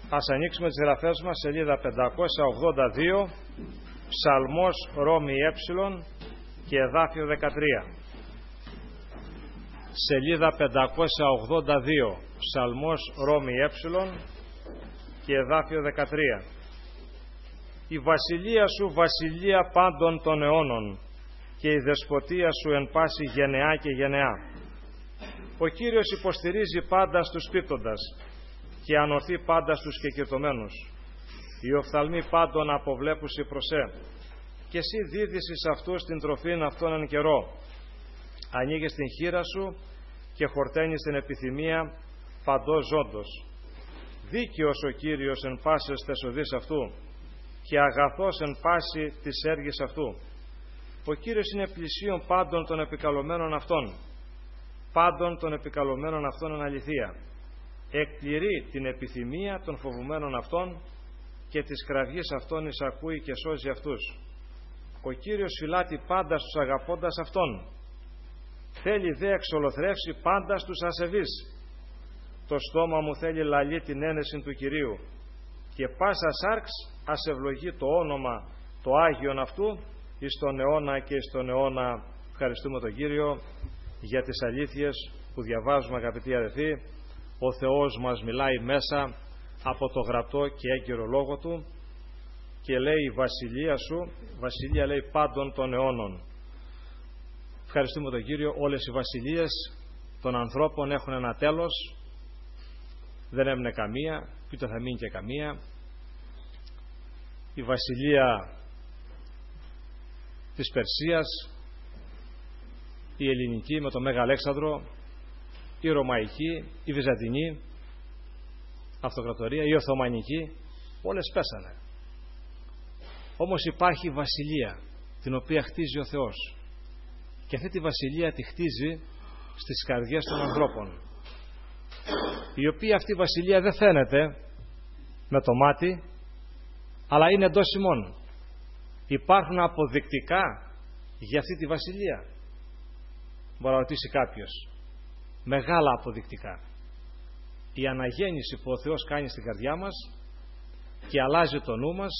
Ας ανοίξουμε τις γραφές μας, σελίδα 582, Ψαλμός Ρώμη Ε και εδάφιο 13. Σελίδα 582, Ψαλμός Ρώμη Ε και εδάφιο 13. Η βασιλεία σου βασιλεία πάντων των αιώνων και η δεσποτεία σου εν πάση γενεά και γενεά. Ο Κύριος υποστηρίζει πάντα στους πίπτοντας και ανορθεί πάντα στους κεκυρτωμένους. Οι οφθαλμοί πάντων αποβλέπουσι προσέ και εσύ δίδεις εις αυτούς την τροφήν αυτόν εν καιρό. Ανοίγεις την χείρα σου και χορταίνεις την επιθυμία παντός ζώντος. Δίκαιος ο Κύριος εν πάσες τες οδείς αυτού και αγαθός εν πάση της έργης αυτού. Ο Κύριος είναι πλησίον πάντων των επικαλωμένων αυτών, πάντων των επικαλωμένων αυτών εν αληθεία. Εκπληρεί την επιθυμία των φοβουμένων αυτών και της κραυγής αυτών εισακούει και σώζει αυτούς. Ο Κύριος φυλάττει πάντα στους αγαπώντας αυτόν. Θέλει δε εξολοθρεύσει πάντα στους ασεβείς. Το στόμα μου θέλει λαλεί την ένεση του Κυρίου και πάσα σάρξ ασευλογεί το όνομα το Άγιον αυτού εις τον αιώνα και εις τον αιώνα. Ευχαριστούμε τον Κύριο για τις αλήθειες που διαβάζουμε, αγαπητοί αδελφοί. Ο Θεός μας μιλάει μέσα από το γραπτό και έγκυρο λόγο Του και λέει η βασιλεία σου, βασιλεία λέει πάντων των αιώνων. Ευχαριστούμε τον Κύριο. Όλες οι βασιλείες των ανθρώπων έχουν ένα τέλος. Δεν έμεινε καμία, ούτε θα μείνει και καμία. Η βασιλεία της Περσίας, η ελληνική με τον Μέγα Αλέξανδρο, η ρωμαϊκή, η βυζαντινή αυτοκρατορία, η οθωμανική, όλες πέσανε. Όμως υπάρχει βασιλεία την οποία χτίζει ο Θεός και αυτή τη βασιλεία τη χτίζει στις καρδιές των ανθρώπων, η οποία αυτή η βασιλεία δεν φαίνεται με το μάτι, αλλά είναι εντός ημών. Υπάρχουν αποδεικτικά για αυτή τη βασιλεία. Μπορεί να ρωτήσει κάποιος. Μεγάλα αποδεικτικά. Η αναγέννηση που ο Θεός κάνει στην καρδιά μας και αλλάζει το νου μας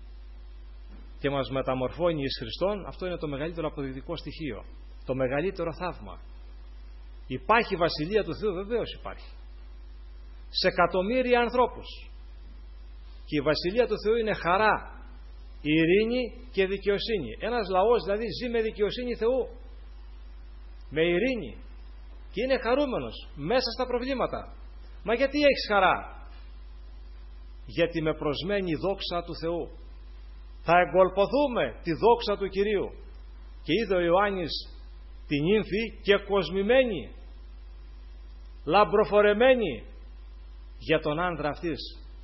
και μας μεταμορφώνει εις Χριστόν, αυτό είναι το μεγαλύτερο αποδεικτικό στοιχείο, το μεγαλύτερο θαύμα. Υπάρχει η βασιλεία του Θεού, βεβαίως υπάρχει, σε εκατομμύρια ανθρώπους, και η βασιλεία του Θεού είναι χαρά, ειρήνη και δικαιοσύνη. Ένας λαός δηλαδή ζει με δικαιοσύνη Θεού, με ειρήνη, και είναι χαρούμενος μέσα στα προβλήματα. Μα γιατί έχεις χαρά? Γιατί με προσμένει η δόξα του Θεού. Θα εγκολποθούμε τη δόξα του Κυρίου. Και είδε ο Ιωάννης την νύμφη και κοσμημένη, λαμπροφορεμένη για τον άνδρα αυτής,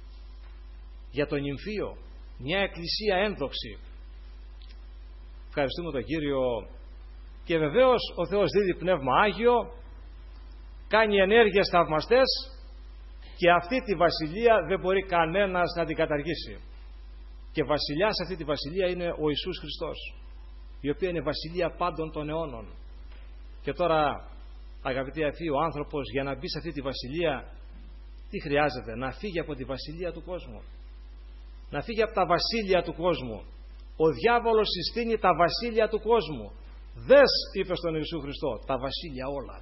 για τον νυμφίο, μια εκκλησία ένδοξη. Ευχαριστούμε τον Κύριο. Και βεβαίως ο Θεός δίδει πνεύμα Άγιο, κάνει ενέργειες θαυμαστές, και αυτή τη βασιλεία δεν μπορεί κανένας να την καταργήσει. Και βασιλιάς αυτή τη βασιλεία είναι ο Ιησούς Χριστός, η οποία είναι βασιλεία πάντων των αιώνων. Και τώρα, αγαπητοί αδελφοί, ο άνθρωπος για να μπει σε αυτή τη βασιλεία, τι χρειάζεται? Να φύγει από τη βασιλεία του κόσμου, να φύγει από τα βασίλεια του κόσμου. Ο διάβολος συστήνει τα βασίλεια του κόσμου. Δες, είπε στον Ιησού Χριστό, τα βασίλεια όλα.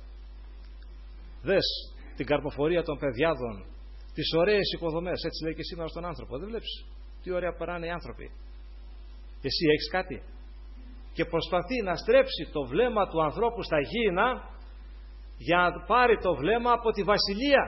Δες την καρποφορία των παιδιάδων, τις ωραίες οικοδομές, έτσι λέει και σήμερα στον άνθρωπο. Δεν βλέπεις τι ωραία περνάνε οι άνθρωποι? Εσύ έχεις κάτι? Και προσπαθεί να στρέψει το βλέμμα του ανθρώπου στα γήινα για να πάρει το βλέμμα από τη βασιλεία.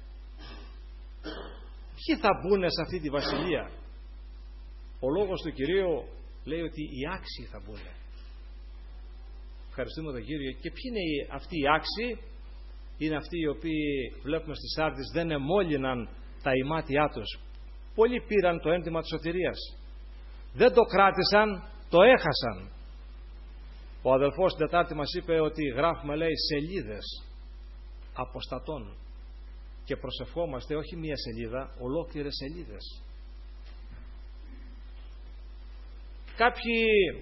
Ποιοι θα μπουν σε αυτή τη βασιλεία? Ο λόγος του Κυρίου λέει ότι οι άξιοι θα μπουν. Ευχαριστούμε τον Κύριο. Και ποιοι είναι αυτοί οι άξιοι? Είναι αυτοί οι οποίοι, βλέπουμε στις Σάρδεις, δεν εμόλυναν τα ημάτια τους. Πολλοί πήραν το ένδυμα της σωτηρίας, δεν το κράτησαν, το έχασαν. Ο αδελφός την Τετάρτη μας είπε ότι γράφουμε, λέει, σελίδες αποστατών, και προσευχόμαστε όχι μία σελίδα, ολόκληρες σελίδες. Κάποιοι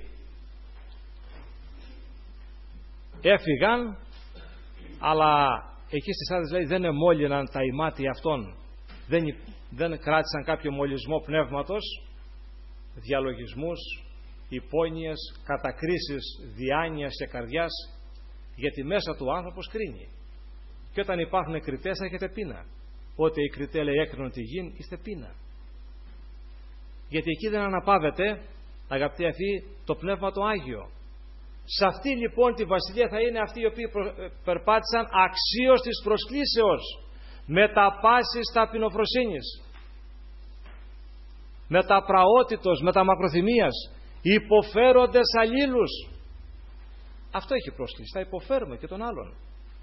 έφυγαν, αλλά εκεί στις Σάρδεις λέει δεν εμόλυναν τα ημάτια αυτών, δεν δεν κράτησαν κάποιο μολυσμό πνεύματος, διαλογισμούς, υπόνοιες, κατακρίσεις διάνοιας και καρδιάς, γιατί μέσα του ο άνθρωπος κρίνει. Και όταν υπάρχουν κριτές έχετε πείνα. Ό,τι οι κριτέ λέει έκρινον τη γην, είστε πείνα. Γιατί εκεί δεν αναπαύεται, αγαπητοί αυτοί, το Πνεύμα το Άγιο. Σε αυτή λοιπόν τη βασιλεία θα είναι αυτοί οι οποίοι περπάτησαν αξίως της προσκλήσεως, με τα πάσης ταπεινοφροσύνης, με τα πραότητος, με τα μακροθυμίας, υποφέροντες αλλήλους. Αυτό έχει πρόσκληση, θα υποφέρουμε και τον άλλον.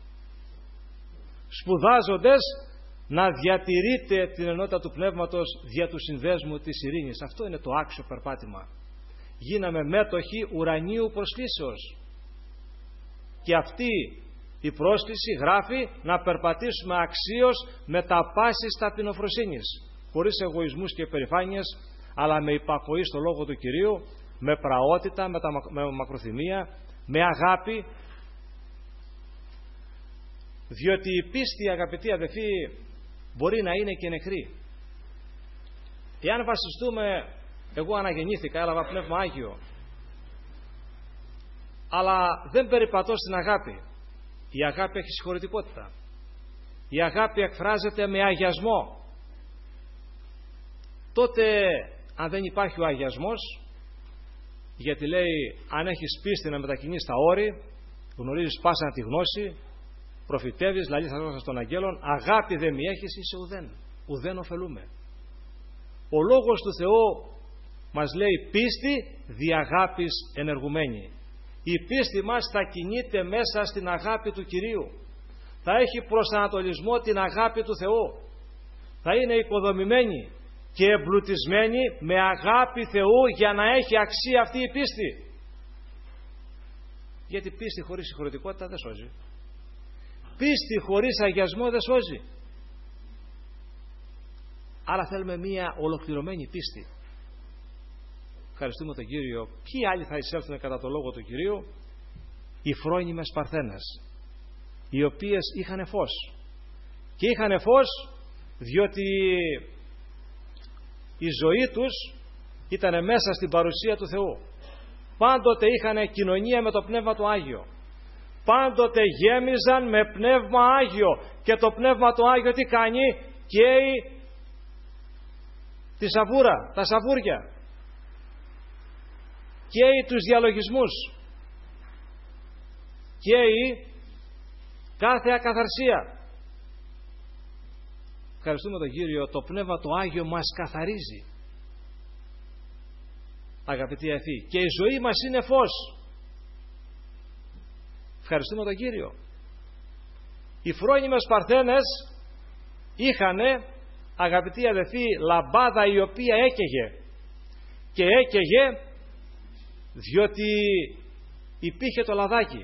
Σπουδάζοντες να διατηρείτε την ενότητα του πνεύματος δια του συνδέσμου της ειρήνης. Αυτό είναι το άξιο περπάτημα. Γίναμε μέτοχοι ουρανίου προσκλήσεως. Και αυτή η πρόσκληση γράφει να περπατήσουμε αξίως με τα πάσης ταπεινοφροσύνης, χωρίς εγωισμούς και υπερηφάνειες, αλλά με υπακοή στο λόγο του Κυρίου, με πραότητα, με μακροθυμία, με αγάπη. Διότι η πίστη, αγαπητοί αδελφοί, μπορεί να είναι και νεκρή. Εάν βασιστούμε, εγώ αναγεννήθηκα, έλαβα Πνεύμα Άγιο, αλλά δεν περιπατώ στην αγάπη. Η αγάπη έχει συγχωρητικότητα. Η αγάπη εκφράζεται με αγιασμό. Τότε αν δεν υπάρχει ο αγιασμός, γιατί λέει αν έχεις πίστη να μετακινείς τα όρη, γνωρίζεις πάσα τη γνώση, προφητεύεις, λαλείς τα γλώσσα των αγγέλων, αγάπη δεν μη έχεις, είσαι ουδέν ωφελούμε. Ο Λόγος του Θεού μας λέει πίστη δι' αγάπης ενεργουμένη. Η πίστη μας θα κινείται μέσα στην αγάπη του Κυρίου. Θα έχει προσανατολισμό την αγάπη του Θεού. Θα είναι οικοδομημένη και εμπλουτισμένη με αγάπη Θεού για να έχει αξία αυτή η πίστη. Γιατί πίστη χωρίς συγχωρητικότητα δεν σώζει. Πίστη χωρίς αγιασμό δεν σώζει. Άρα θέλουμε μία ολοκληρωμένη πίστη. Ευχαριστούμε τον Κύριο. Ποιοι άλλοι θα εισέλθουν κατά το λόγο του Κυρίου? Οι φρόνιμες παρθένες, οι οποίες είχαν φως. Και είχαν φως διότι η ζωή τους ήταν μέσα στην παρουσία του Θεού. Πάντοτε είχαν κοινωνία με το Πνεύμα το Άγιο. Πάντοτε γέμιζαν με Πνεύμα Άγιο. Και το Πνεύμα το Άγιο τι κάνει? Καίει τη σαβούρα, τα σαβούρια. Καίει τους διαλογισμούς. Καίει κάθε ακαθαρσία. Ευχαριστούμε τον Κύριο. Το Πνεύμα το Άγιο μας καθαρίζει, αγαπητοί αδελφοί, και η ζωή μας είναι φως. Ευχαριστούμε τον Κύριο. Οι φρόνιμες παρθένες είχανε, αγαπητοί αδελφοί, λαμπάδα η οποία έκαιγε. Και έκαιγε διότι υπήρχε το λαδάκι.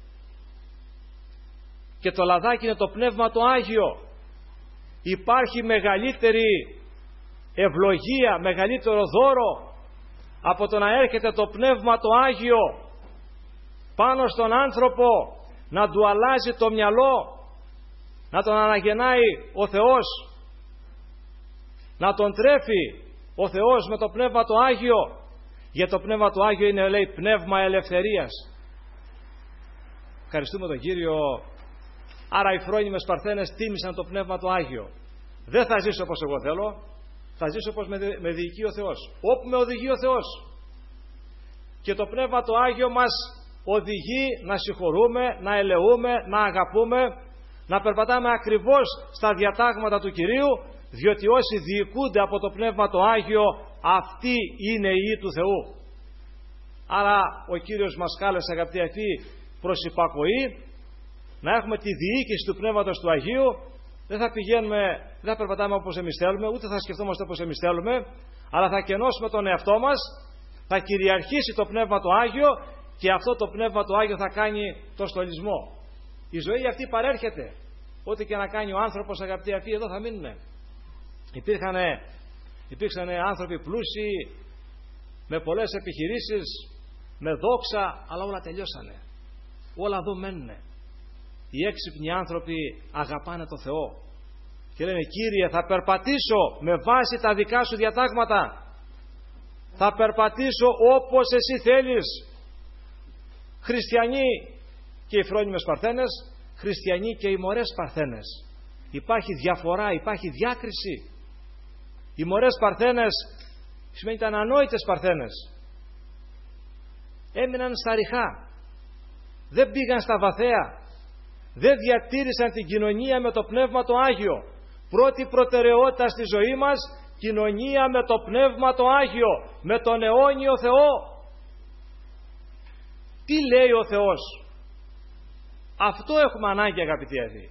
Και το λαδάκι είναι το Πνεύμα το Άγιο. Υπάρχει μεγαλύτερη ευλογία, μεγαλύτερο δώρο από το να έρχεται το Πνεύμα το Άγιο πάνω στον άνθρωπο, να του αλλάζει το μυαλό, να τον αναγεννάει ο Θεός, να τον τρέφει ο Θεός με το Πνεύμα το Άγιο. Για το Πνεύμα το Άγιο είναι, λέει, πνεύμα ελευθερίας. Ευχαριστούμε τον Κύριο. Άρα οι φρόνιμες παρθένες τίμησαν το Πνεύμα το Άγιο. Δεν θα ζήσω όπως εγώ θέλω, θα ζήσω όπως με διοικεί ο Θεός, όπου με οδηγεί ο Θεός. Και το Πνεύμα το Άγιο μας οδηγεί να συγχωρούμε, να ελεούμε, να αγαπούμε, να περπατάμε ακριβώς στα διατάγματα του Κυρίου, διότι όσοι διοικούνται από το Πνεύμα το Άγιο, αυτοί είναι οι ιοί του Θεού. Άρα ο Κύριος μας κάλεσε, αγαπητοί αδελφοί, προς υπακοή, να έχουμε τη διοίκηση του Πνεύματος του Αγίου. Δεν θα πηγαίνουμε, δεν θα περπατάμε όπως εμείς θέλουμε, ούτε θα σκεφτόμαστε όπως εμείς θέλουμε, αλλά θα κενώσουμε τον εαυτό μας, θα κυριαρχήσει το Πνεύμα το Άγιο και αυτό το Πνεύμα το Άγιο θα κάνει το στολισμό. Η ζωή αυτή παρέρχεται. Ό,τι και να κάνει ο άνθρωπος, αγαπητοί αδελφοί, εδώ θα μείνουμε. Υπήρξαν άνθρωποι πλούσιοι, με πολλές επιχειρήσεις, με δόξα, αλλά όλα τελειώσανε. Όλα εδώ μένουνε. Οι έξυπνοι άνθρωποι αγαπάνε το Θεό και λένε Κύριε, θα περπατήσω με βάση τα δικά σου διατάγματα, θα περπατήσω όπως εσύ θέλεις. Χριστιανοί και οι φρόνιμες παρθένες, χριστιανοί και οι μωρές παρθένες. Υπάρχει διαφορά, υπάρχει διάκριση. Οι μωρές παρθένες σημαίνει ήταν ανόητες παρθένες. Έμειναν στα ριχά, δεν πήγαν στα βαθαία, δεν διατήρησαν την κοινωνία με το Πνεύμα το Άγιο. Πρώτη προτεραιότητα στη ζωή μας, κοινωνία με το Πνεύμα το Άγιο, με τον αιώνιο Θεό. Τι λέει ο Θεός? Αυτό έχουμε ανάγκη, αγαπητοί αδελφοί.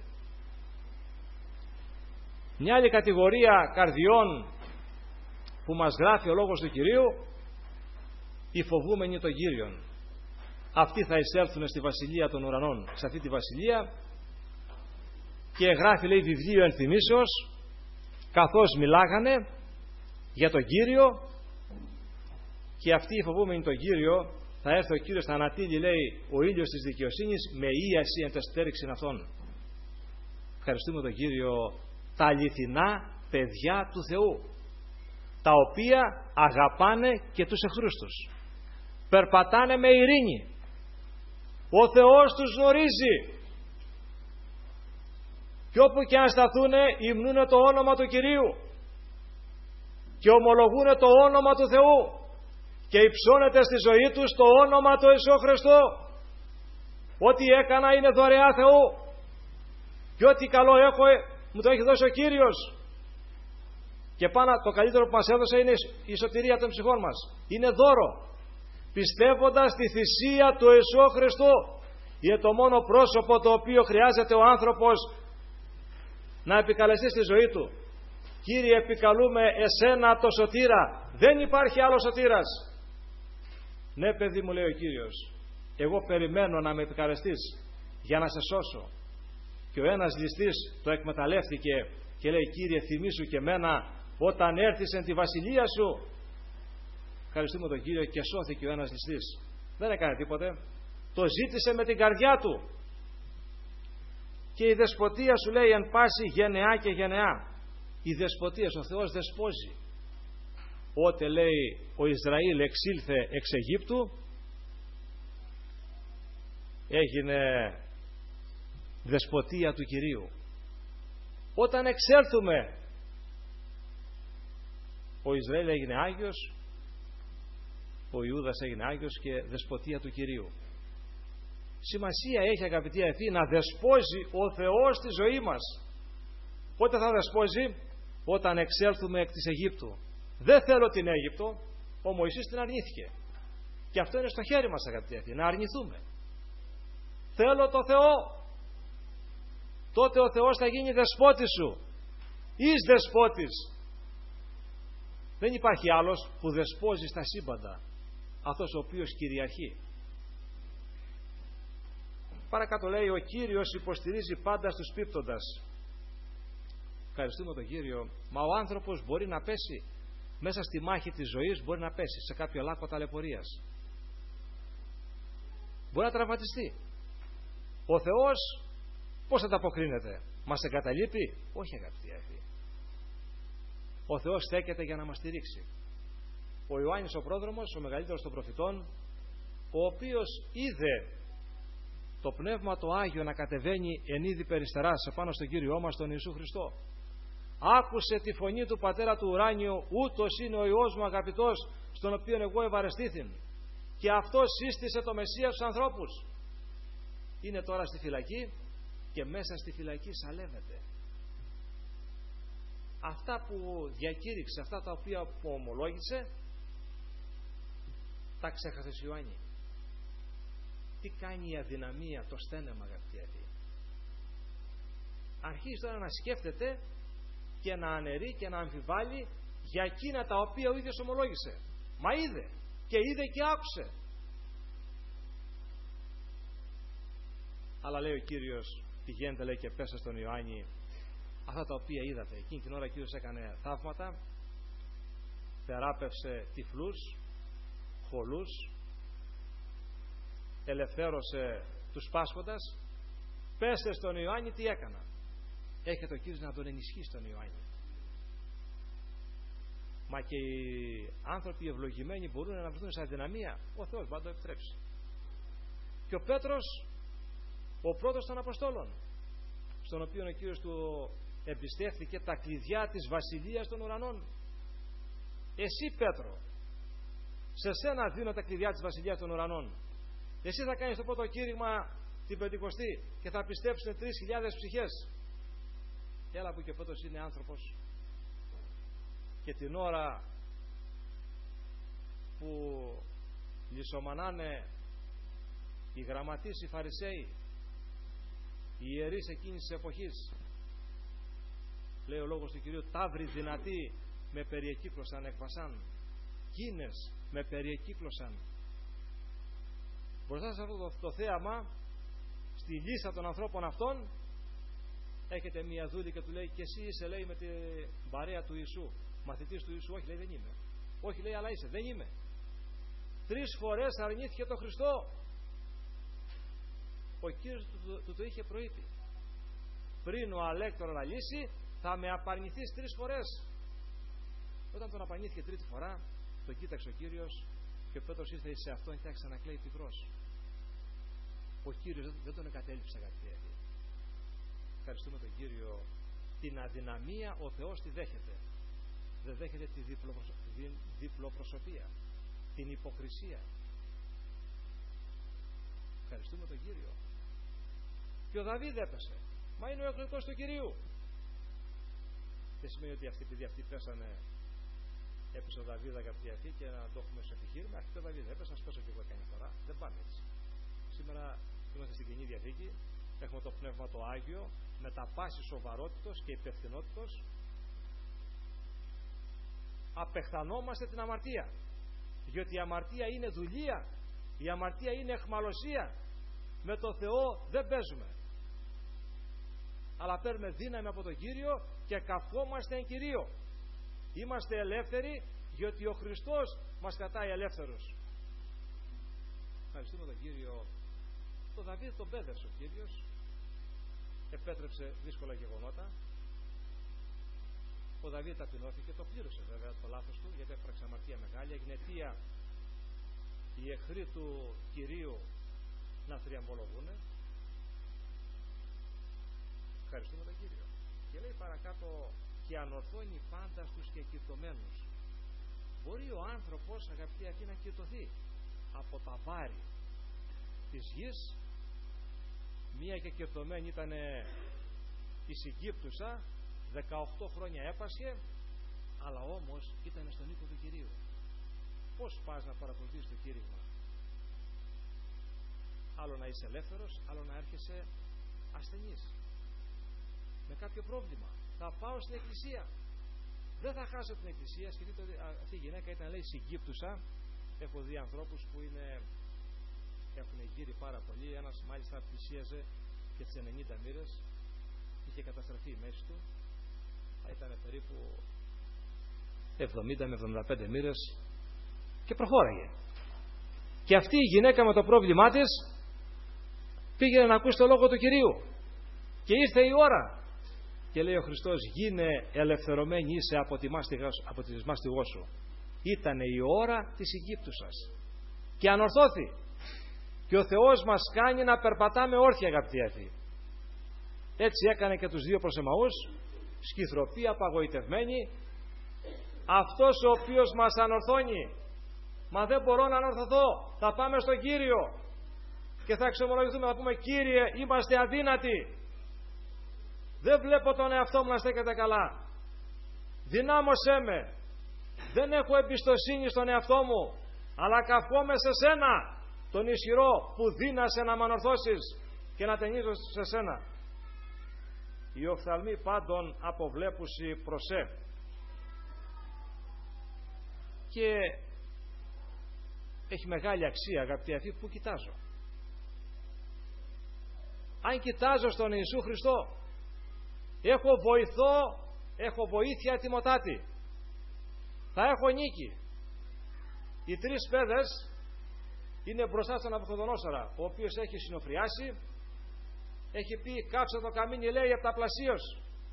Μια άλλη κατηγορία καρδιών που μας γράφει ο Λόγος του Κυρίου, οι φοβούμενοι των Κύριων. Αυτοί θα εισέλθουν στη Βασιλεία των Ουρανών, σε αυτή τη Βασιλεία, και γράφει, λέει, βιβλίο ενθυμίσεως, καθώς μιλάγανε για τον Κύριο, και αυτοί οι φοβούμενοι τον Κύριο, θα έρθει ο Κύριος, θα ανατείλει, λέει, ο ήλιος της δικαιοσύνης με ίαση εν τα στέριξιν αυτών. Ευχαριστούμε τον Κύριο, τα αληθινά παιδιά του Θεού, τα οποία αγαπάνε και τους εχθρούς τους, περπατάνε με ειρήνη, ο Θεός τους γνωρίζει, και όπου και αν σταθούνε υμνούνε το όνομα του Κυρίου και ομολογούνε το όνομα του Θεού και υψώνεται στη ζωή τους το όνομα του Ιησού Χριστού. Ό,τι έκανα είναι δωρεά Θεού και ό,τι καλό έχω μου το έχει δώσει ο Κύριος, και πάνω το καλύτερο που μας έδωσε είναι η σωτηρία των ψυχών μας, είναι δώρο, πιστεύοντας τη θυσία του Ιησού Χριστού. Είναι το μόνο πρόσωπο το οποίο χρειάζεται ο άνθρωπος να επικαλεστεί στη ζωή του. Κύριε, επικαλούμε εσένα το σωτήρα, δεν υπάρχει άλλος σωτήρας. Ναι, παιδί μου, λέει ο Κύριος, εγώ περιμένω να με επικαλεστείς για να σε σώσω. Και ο ένας ληστής το εκμεταλλεύτηκε και λέει, Κύριε, θυμήσου και μένα όταν έρθεις εν τη βασιλεία σου. Ευχαριστούμε τον Κύριο, και σώθηκε ο ένας ληστής. Δεν έκανε τίποτε, το ζήτησε με την καρδιά του. Και η δεσποτεία, σου λέει, εν πάση γενεά και γενεά. Η δεσποτεία, ο Θεός δεσπόζει. Ότε, λέει, ο Ισραήλ εξήλθε εξ Αιγύπτου, έγινε δεσποτεία του Κυρίου. Όταν εξέλθουμε, ο Ισραήλ έγινε Άγιος, ο Ιούδας έγινε Άγιος και δεσποτεία του Κυρίου. Σημασία έχει, αγαπητοί αδελφοί, να δεσπόζει ο Θεός στη ζωή μας. Πότε θα δεσπόζει? Όταν εξέλθουμε εκ της Αιγύπτου. Δεν θέλω την Αίγυπτο, ο Μωυσής την αρνήθηκε. Και αυτό είναι στο χέρι μας, αγαπητοί αδελφοί, να αρνηθούμε. Θέλω το Θεό. Τότε ο Θεός θα γίνει δεσπότης σου. Εις δεσπότης. Δεν υπάρχει άλλος που δεσπόζει στα σύμπαντα, αυτός ο οποίος κυριαρχεί. Παρακάτω λέει, ο Κύριος υποστηρίζει πάντα στους πίπτοντας. Ευχαριστούμε τον Κύριο. Μα ο άνθρωπος μπορεί να πέσει μέσα στη μάχη της ζωής, μπορεί να πέσει σε κάποιο λάκκο ταλαιπωρίας, μπορεί να τραυματιστεί. Ο Θεός πώς ανταποκρίνεται? Μας εγκαταλείπει? Όχι, αγαπητοί αδελφοί. Ο Θεός στέκεται για να μας στηρίξει. Ο Ιωάννης ο πρόδρομος, ο μεγαλύτερος των προφητών, ο οποίος είδε το Πνεύμα το Άγιο να κατεβαίνει εν είδη περιστεράς επάνω στον Κύριό μας τον Ιησού Χριστό, άκουσε τη φωνή του Πατέρα του ουράνιου, ούτως είναι ο Υιός μου αγαπητός, στον οποίον εγώ ευαρεστήθην, και αυτός σύστησε το Μεσσία στους ανθρώπους. Είναι τώρα στη φυλακή και μέσα στη φυλακή σαλεύεται. Αυτά που διακήρυξε, αυτά τα οποία που ομολόγησε, τα ξέχασες, Ιωάννη? Τι κάνει η αδυναμία, το στένεμα, αγαπητοί αδελφοί? Αρχίζει τώρα να σκέφτεται και να αναιρεί και να αμφιβάλλει για εκείνα τα οποία ο ίδιος ομολόγησε. Μα είδε και άκουσε. Αλλά λέει ο Κύριος, πηγαίνετε, λέει, και πέσα στον Ιωάννη αυτά τα οποία είδατε. Εκείνη την ώρα ο Κύριος έκανε θαύματα, θεράπευσε τυφλούς, χολούς, ελευθέρωσε τους πάσχοντας. Πέστε στον Ιωάννη τι έκανα. έρχεται ο Κύριος να τον ενισχύσει τον Ιωάννη. Μα και οι άνθρωποι ευλογημένοι μπορούν να βρεθούν σε αδυναμία. Ο Θεός θα το επιτρέψει. Και ο Πέτρος, ο πρώτος των Αποστόλων, στον οποίο ο Κύριος του εμπιστεύθηκε τα κλειδιά της βασιλείας των ουρανών. Εσύ, Πέτρο, σε σένα δίνω τα κλειδιά της βασιλείας των ουρανών. Εσύ θα κάνεις το πρώτο κήρυγμα την Πεντηκοστή και θα πιστέψουν 3.000 ψυχές. Έλα που και ο Πέτρος είναι άνθρωπος, και την ώρα που λησομανάνε οι γραμματείς, οι Φαρισαίοι, οι ιερείς εκείνης της εποχής, λέει ο λόγος του Κυρίου, ταύροι δυνατοί με περιεκύκλωσαν εκ βασάν, κίνες με περιεκύκλωσαν. Μπροστά σε αυτό το θέαμα, στη λίστα των ανθρώπων αυτών, έχετε μία δούλη και του λέει, και εσύ είσαι, λέει, με την παρέα του Ιησού, μαθητής του Ιησού. Όχι, λέει, δεν είμαι. Όχι, λέει, αλλά είσαι. Δεν είμαι. 3 φορές αρνήθηκε τον Χριστό. Ο Κύριος του το είχε προείπει. Πριν ο Αλέκτορα να λύσει, θα με απαρνηθείς 3 φορές. Όταν τον απαρνήθηκε τρίτη φορά, τον κοίταξε ο Κύριος και ο Πέτρος ήρθε σε αυτόν και άρχισε να κλαίει πικρός. Ο Κύριος δεν τον εγκατέλειψε, αγαπητοί. Ευχαριστούμε τον Κύριο. Την αδυναμία ο Θεός τη δέχεται. Δεν δέχεται τη διπλοπροσωπία, την υποκρισία. Ευχαριστούμε τον Κύριο. Και ο Δαβίδ έπεσε. Μα είναι ο εκλογικός του Κυρίου. Δεν σημαίνει ότι αυτοί, επειδή αυτοί πέσανε, έπεσε ο Δαβίδ, αγαπητοί αυτοί, και να το έχουμε σε επιχείρημα. Αυτή ο Δαβίδ έπεσε, να σπέσω και εγώ καμιά φορά. Δεν πάμε έτσι. Σήμερα είμαστε στην Καινή Διαθήκη. Έχουμε το Πνεύμα το Άγιο με τα πάση σοβαρότητος και υπευθυνότητος. Απεχθανόμαστε την αμαρτία, διότι η αμαρτία είναι δουλεία, η αμαρτία είναι αιχμαλωσία. Με το Θεό δεν παίζουμε, αλλά παίρνουμε δύναμη από τον Κύριο και καυχόμαστε εν Κυρίω. Είμαστε ελεύθεροι, διότι ο Χριστός μας κρατάει ελεύθερους. Ευχαριστούμε τον Κύριο. Το Δαβίδ τον πέδευσε ο Κύριος, επέτρεψε δύσκολα γεγονότα. Ο Δαβίδ ταπεινώθηκε, το πλήρωσε βέβαια το λάθος του, γιατί έπραξε αμαρτία μεγάλη, έγινε αιτία οι εχθροί του Κυρίου να θριαμβολογούν. Ευχαριστούμε τον Κύριο. Και λέει παρακάτω, και ανορθώνει πάντα στους κεκυρτωμένους. Μπορεί ο άνθρωπος, αγαπητοί αυτοί, να κυρτωθεί από τα βάρη της γης. Μία κεκυρτωμένη ήταν η Συγκύπτουσα, 18 χρόνια έπασχε, αλλά όμως ήταν στον οίκο του Κυρίου. Πώς πας να παρακολουθείς το κήρυγμα? Άλλο να είσαι ελεύθερος, άλλο να έρχεσαι ασθενής με κάποιο πρόβλημα. Θα πάω στην εκκλησία, δεν θα χάσω την εκκλησία. Σκεφτείτε ότι αυτή η γυναίκα ήταν, λέει, Συγκύπτουσα. Έχω δει ανθρώπους που έχουν γύρει πάρα πολύ. Ένας μάλιστα πλησίαζε και τις 90 μοίρες, είχε καταστραφεί η μέση του. Ήταν περίπου 70 με 75 μοίρες και προχώραγε. Και αυτή η γυναίκα με το πρόβλημά της πήγαινε να ακούσει το λόγο του Κυρίου. Και ήρθε η ώρα. Και λέει ο Χριστός, γίνε ελευθερωμένη είσαι από τη μάστιγό σου. Ήτανε η ώρα της Αιγύπτουσας και ανορθώθη. Και ο Θεός μας κάνει να περπατάμε όρθια, αγαπητοί αυτοί. Έτσι έκανε και τους 2 προς Εμαούς, σκυθροποί, απαγοητευμένοι. Αυτός ο οποίος μας ανορθώνει. Μα δεν μπορώ να ανορθωθώ. Θα πάμε στον Κύριο και θα εξομολογηθούμε, θα πούμε, Κύριε, είμαστε αδύνατοι. Δεν βλέπω τον εαυτό μου να στέκεται καλά. Δυνάμωσέ με. Δεν έχω εμπιστοσύνη στον εαυτό μου, αλλά καυχόμαι σε σένα, τον ισχυρό που δύνασε να με ανορθώσεις και να ταινίζω σε σένα. Οι οφθαλμοί πάντων αποβλέπουσι προσέ. Και έχει μεγάλη αξία, αγαπητοί αυτοί, που κοιτάζω. Αν κοιτάζω στον Ιησού Χριστό, έχω βοήθεια ετοιμοτάτη. Θα έχω νίκη. Οι 3 παιδες είναι μπροστά στον Ναβουχοδονόσορα, ο οποίος έχει συνοφριάσει. Έχει πει, κάψε το καμίνι, λέει, από τα πλασίως.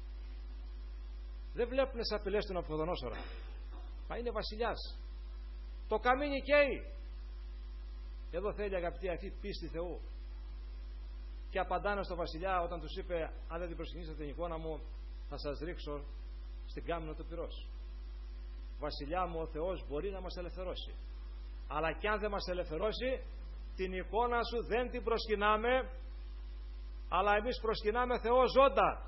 Δεν βλέπουν τις απειλές του Ναβουχοδονόσορα. Μα είναι βασιλιάς. Το καμίνι καίει. Εδώ θέλει, αγαπητοί, αυτή πίστη Θεού. Και απαντάνε στο βασιλιά όταν τους είπε: αν δεν την προσκυνήσετε την εικόνα μου, θα σας ρίξω στην κάμινο του πυρός. Βασιλιά μου, ο Θεός μπορεί να μας ελευθερώσει, αλλά κι αν δεν μας ελευθερώσει, την εικόνα σου δεν την προσκυνάμε, αλλά εμείς προσκυνάμε Θεό ζώντα.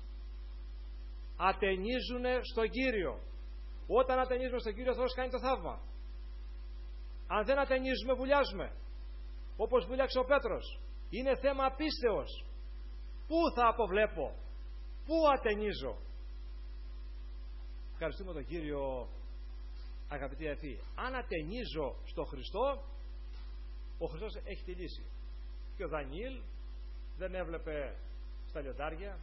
Ατενίζουνε στον Κύριο. Όταν ατενίζουμε στον Κύριο, ο Θεός κάνει το θαύμα. Αν δεν ατενίζουμε, βουλιάζουμε, όπως βούλιαξε ο Πέτρος. Είναι θέμα πίστεως. Πού θα αποβλέπω, πού ατενίζω? Ευχαριστούμε τον Κύριο, αγαπητοί αδελφοί. Αν ατενίζω στο Χριστό, ο Χριστός έχει τη λύση. Και ο Δανιήλ δεν έβλεπε στα λιοντάρια.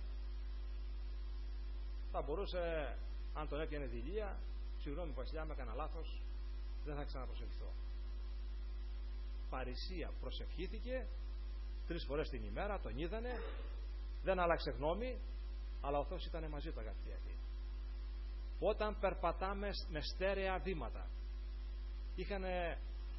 Θα μπορούσε, αν τον έπιανε δειλία: συγγνώμη βασιλιά, με έκανα λάθος, δεν θα ξαναπροσευχηθώ. Παρησία, προσευχήθηκε 3 φορές την ημέρα, τον είδανε, δεν άλλαξε γνώμη, αλλά ο Θεός ήταν μαζί του, αγαπητοί αδελφοί. Όταν περπατάμε με στέρεα βήματα, είχανε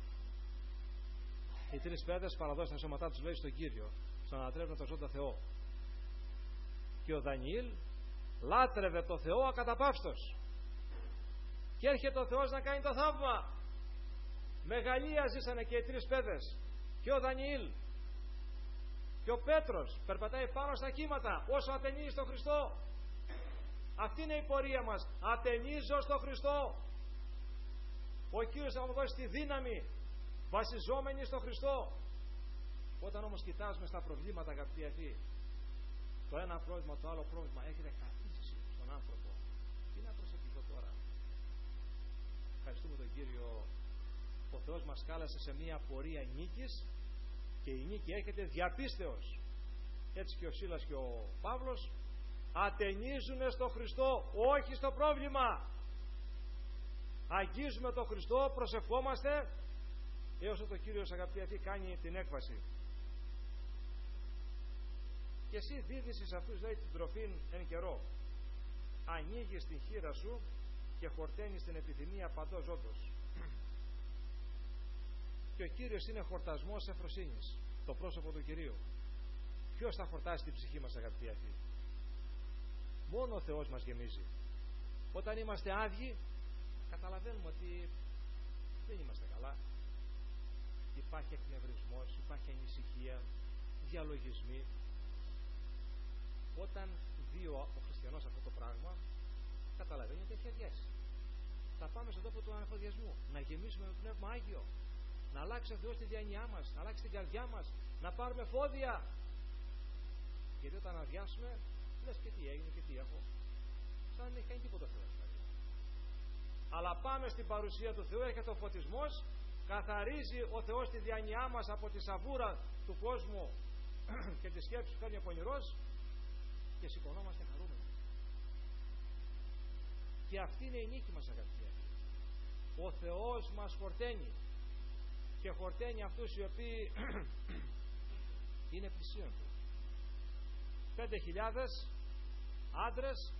οι 3 παιδες παραδώσει τα σώματά τους, λέει, στον Κύριο, στον ανατρέπνο τον ζώντα Θεό. Και ο Δανιήλ λάτρευε το Θεό ακαταπαύστος. Και έρχεται ο Θεός να κάνει το θαύμα. Μεγαλεία ζήσανε και οι 3 παιδες. Και ο Δανιήλ. Και ο Πέτρος περπατάει πάνω στα κύματα όσο ατενίζει στον Χριστό. Αυτή είναι η πορεία μας. Ατενίζω στον Χριστό. Ο Κύριος θα μου δώσει τη δύναμη, βασιζόμενοι στον Χριστό. Όταν όμως κοιτάζουμε στα προβλήματα, αγαπητοί αδελφοί, το ένα πρόβλημα, το άλλο πρόβλημα έχετε καθίσει στον άνθρωπο. Τι να προσευχηθώ τώρα? Ευχαριστούμε τον Κύριο. Ο Θεός μας κάλεσε σε μια πορεία νίκης, και η νίκη έρχεται διαπίστεως. Έτσι και ο Σίλας και ο Παύλος ατενίζουν στο Χριστό, όχι στο πρόβλημα. Αγγίζουμε τον Χριστό, προσευχόμαστε έως ότι ο Κύριος, αγαπητοί αδελφοί, κάνει την έκβαση. Και εσύ δίδυσες αυτούς, λέει, την τροφήν εν καιρό. Ανοίγεις την χείρα σου και χορταίνεις την επιθυμία παντός όντως. Και ο Κύριος είναι χορτασμός ευφροσύνης, το πρόσωπο του Κυρίου. Ποιος θα χορτάσει την ψυχή μας, αγαπητοί αδελφοί? Μόνο ο Θεός μας γεμίζει. Όταν είμαστε άδειοι, καταλαβαίνουμε ότι δεν είμαστε καλά. Υπάρχει εκνευρισμός, υπάρχει ανησυχία, διαλογισμοί. Όταν δει ο χριστιανός αυτό το πράγμα, καταλαβαίνει ότι έχει αδειάσει. Θα πάμε στον τόπο του ανεφοδιασμού, να γεμίσουμε με πνεύμα Άγιο, να αλλάξει ο Θεός τη διάνοιά μας, να αλλάξει την καρδιά μας, να πάρουμε φόδια. Γιατί όταν αδειάσουμε, λες και τι έγινε και τι έχω, σαν να μην έχει κάνει τίποτα ο Θεός. Αλλά πάμε στην παρουσία του Θεού, έρχεται ο φωτισμός, καθαρίζει ο Θεός τη διάνοιά μας από τη σαβούρα του κόσμου και τη σκέψη που κάνει ο πονηρός, και σηκωνόμαστε χαρούμενοι. Και αυτή είναι η νίκη μας, αγαπητοί. Ο Θεός μας χορταίνει, και χορταίνει αυτούς οι οποίοι είναι πλησίον του. 5.000 άντρες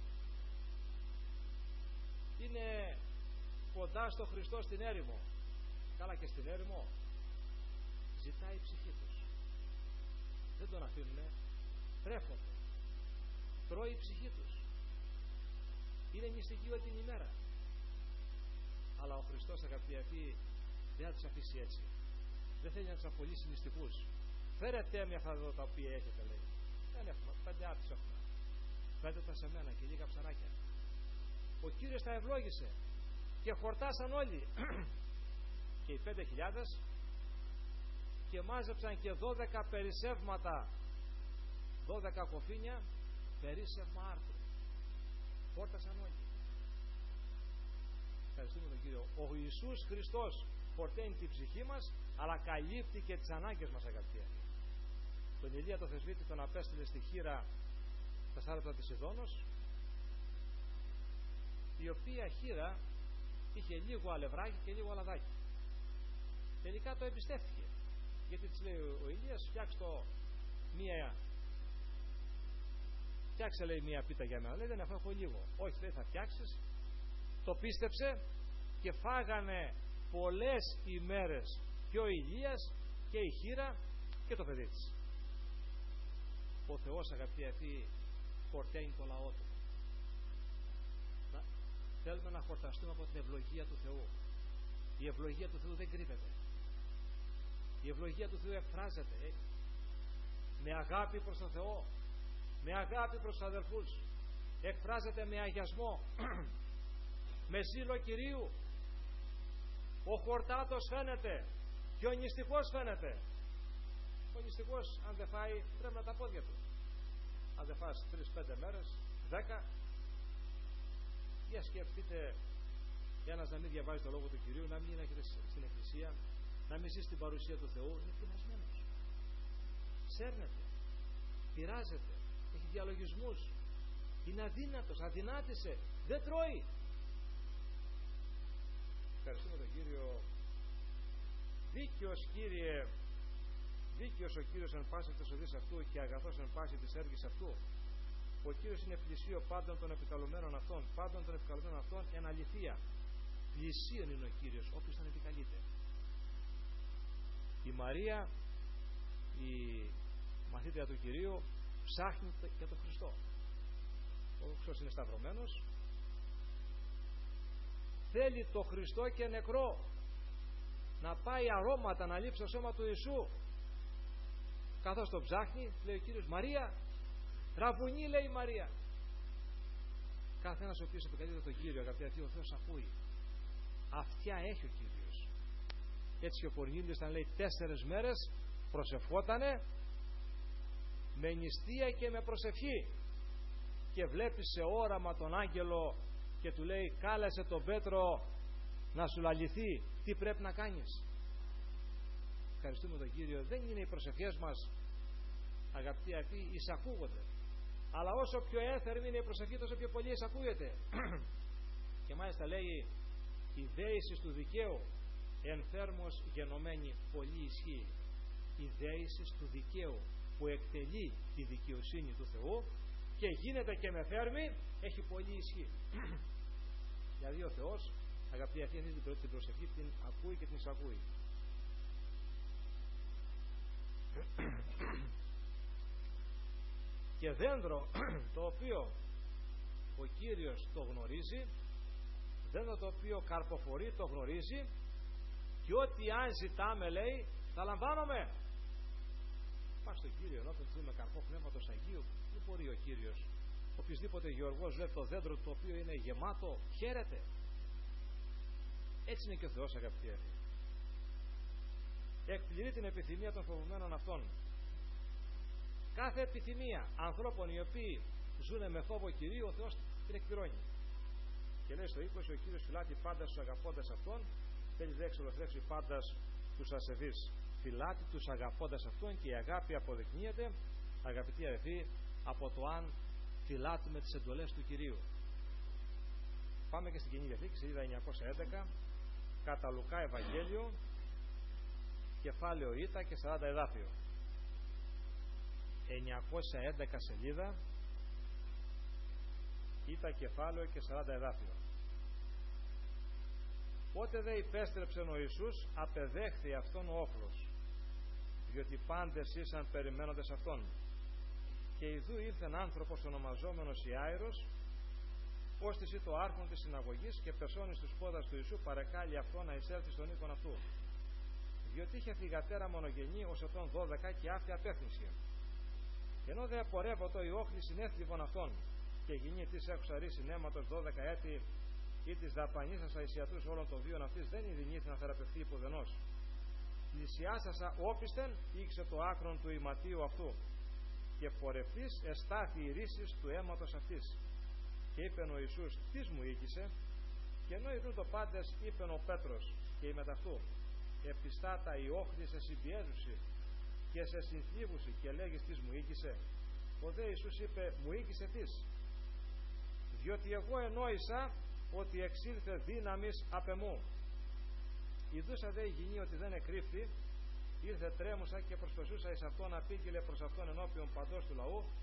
είναι κοντά στο Χριστό στην έρημο. Καλά, και στην έρημο ζητάει η ψυχή τους. Δεν τον αφήνουνε, τρέφονται. Τρώει η ψυχή τους. Είναι νηστικοί όλη την ημέρα. Αλλά ο Χριστός, αγαπητοί αδελφοί, δεν θα τους αφήσει έτσι. Δεν θέλει να τους απολύσει νηστικούς. Φέρετε με αυτά εδώ τα οποία έχετε, λέει. Δεν έχουμε, 5 άρτες έχουμε. Φέρετε τα σε μένα και λίγα ψαράκια. Ο Κύριος τα ευλόγησε και χορτάσαν όλοι. Και οι 5.000 και μάζεψαν και 12 περισσεύματα, 12 κοφίνια, περίσσευμα άρθρου. Χόρτασαν όλοι. Ευχαριστούμε τον Κύριο. Ο Ιησούς Χριστός χορταίνει την ψυχή μας, αλλά καλύπτει και τις ανάγκες μας, αγαπητοί. Τον Ηλία το θεσβήτη τον απέστειλε στη χήρα στα Σάρεπτα της Ιδώνος, η οποία χήρα είχε λίγο αλευράκι και λίγο αλαδάκι. Τελικά το εμπιστεύτηκε, γιατί της λέει ο Ηλίας: φτιάξτε το μία φτιάξε, λέει, μία πίτα για μένα. Λέει, δεν έχω λίγο. Όχι, λέει, θα φτιάξεις. Το πίστεψε και φάγανε πολλές ημέρες και ο Ηλίας και η χήρα και το παιδί της. Ο Θεός, αγαπητοί αυτοί, χορταίνει το λαό του. Θέλουμε να χορταστούμε από την ευλογία του Θεού. Η ευλογία του Θεού δεν κρύβεται. Η ευλογία του Θεού εκφράζεται με αγάπη προς τον Θεό, με αγάπη προς τους αδελφούς, εκφράζεται με αγιασμό, με ζήλο Κυρίου. Ο χορτάτος φαίνεται και ο νηστικός φαίνεται. Ο νηστικός, αν δεν φάει, τρέμουν τα πόδια του. Αν δεν φας 3-5 μέρες, 10, για σκεφτείτε ένας να μην διαβάζει το λόγο του Κυρίου, να μην έχετε στην εκκλησία, να μην ζει στην παρουσία του Θεού. Είναι πεινασμένος, σέρνεται, πειράζεται, έχει διαλογισμούς, είναι αδύνατος, αδυνάτησε, δεν τρώει. Ευχαριστούμε τον Κύριο. Δίκαιος, Κύριε, δίκαιος ο Κύριος εν πάση της οδής αυτού και αγαθός εν πάση της έργης αυτού. Ο Κύριος είναι πλησίο πάντων των επικαλουμένων αυτών, πάντων των επικαλουμένων αυτών εν αληθεία. Πλησίον είναι ο Κύριος, όποιος τον επικαλείται. Η Μαρία, η μαθήτρια του Κυρίου, ψάχνει για τον Χριστό. Ο Χριστός είναι σταυρωμένος. Θέλει το Χριστό και νεκρό να πάει αρώματα, να λείψει το σώμα του Ιησού. Καθώς το ψάχνει, λέει ο Κύριος, Μαρία, ραβουνί, λέει η Μαρία. Κάθε ένας ο οποίος επικαλείται τον Κύριο, αγαπητοί, ο Θεός ακούει. Αυτιά έχει ο Κύριος. Έτσι και ο Κορνήλιος ήταν, λέει, 4 μέρες προσευχότανε με νηστεία και με προσευχή, και βλέπει σε όραμα τον άγγελο και του λέει, κάλεσε τον Πέτρο να σου λαληθεί τι πρέπει να κάνεις. Ευχαριστούμε τον Κύριο. Δεν είναι οι προσευχές μας, αγαπητοί αυτοί, εισακούγονται, αλλά όσο πιο έθερμη είναι η προσευχή, τόσο πιο πολύ εισακούγεται. Και μάλιστα λέει, η δέηση του δικαίου εν θέρμος γενομένη πολύ ισχύει. Η δέηση του δικαίου που εκτελεί τη δικαιοσύνη του Θεού και γίνεται και με θέρμη, έχει πολύ ισχύ. Δηλαδή ο Θεός, αγαπητοί αυτοί, την προσευχή την ακούει και την εισακούει. Και δέντρο το οποίο ο Κύριος το γνωρίζει, δέντρο το οποίο καρποφορεί το γνωρίζει, και ό,τι αν ζητάμε, λέει, θα λαμβάνομαι. Πας στον Κύριο ενώπιον του με καρπό πνεύματος Αγίου. Δεν μπορεί ο Κύριος, οποιοσδήποτε γεωργός βλέπει το δέντρο το οποίο είναι γεμάτο, χαίρεται. Έτσι είναι και ο Θεός, αγαπητοί. Εκπληρεί την επιθυμία των φοβουμένων αυτών. Κάθε επιθυμία ανθρώπων οι οποίοι ζουν με φόβο Κυρίου, ο Θεός την εκπληρώνει. Και λέει στο 20, ο Κύριος φυλάτει πάντα στους αγαπώντας αυτών, θέλει δε εξολοθρεύσει πάντα τους ασεβείς. Φυλάτει τους αγαπώντας αυτών, και η αγάπη αποδεικνύεται, αγαπητοί αδελφοί, από το αν φυλάτουμε τις εντολές του Κυρίου. Πάμε και στην Καινή Διαθήκη, σελίδα 911, κατά Λουκά Ευαγγέλιο, κεφάλαιο Ήτα και 40 εδάφιο. 911 σελίδα, Ήτα κεφάλαιο και 40 εδάφιο. Πότε δε υπέστρεψεν ο Ιησούς, απεδέχθη αυτόν ο όχλος, διότι πάντες ήσαν περιμένοντες αυτόν. Και ιδού ήρθεν άνθρωπος ονομαζόμενος Ιάειρος, ώστις ή το άρχον της συναγωγής, και πεσώνει στους πόδας του Ιησού παρεκάλει αυτό να εισέλθει στον οίκον αυτού. Διότι είχε θυγατέρα μονογενή ως ετών 12 και άφια απέθνησια. Ενώ δε απορρεύωτο η όχλη συνέθλιβον αυτών, και γυνή της έχουσα ρίση νέματος 12 έτη, ή της δαπανίσασα εις ιατρούς όλων των βίων αυτής, δεν ειδηνήθη να θεραπευθεί υποδενός. Πλησιάσασα όπισθεν, ήξε το άκρον του ηματίου αυτού, και πορευτής εστάθη η ρίση του αίματος αυτής. Και είπεν ο Ιησούς, τις μου οίκησε, και ενώ ιδούν το πάντες, είπεν ο Πέτρος και η μεταυτού, επιστάτα η όχλη σε συμπιέζουση και σε συνθλίβουση, και λέγεις τις μου οίκησε. Ο δε Ιησούς είπε, μου οίκησε τις, διότι εγώ ενόησα ότι εξήλθε δύναμης απ' εμού. Ιδούσα δε η γυνή ότι δεν εκρύφθη, ήρθε τρέμουσα και προσπεσούσα εις αυτόν, απήγγειλε προς αυτόν ενώπιον παντός του λαού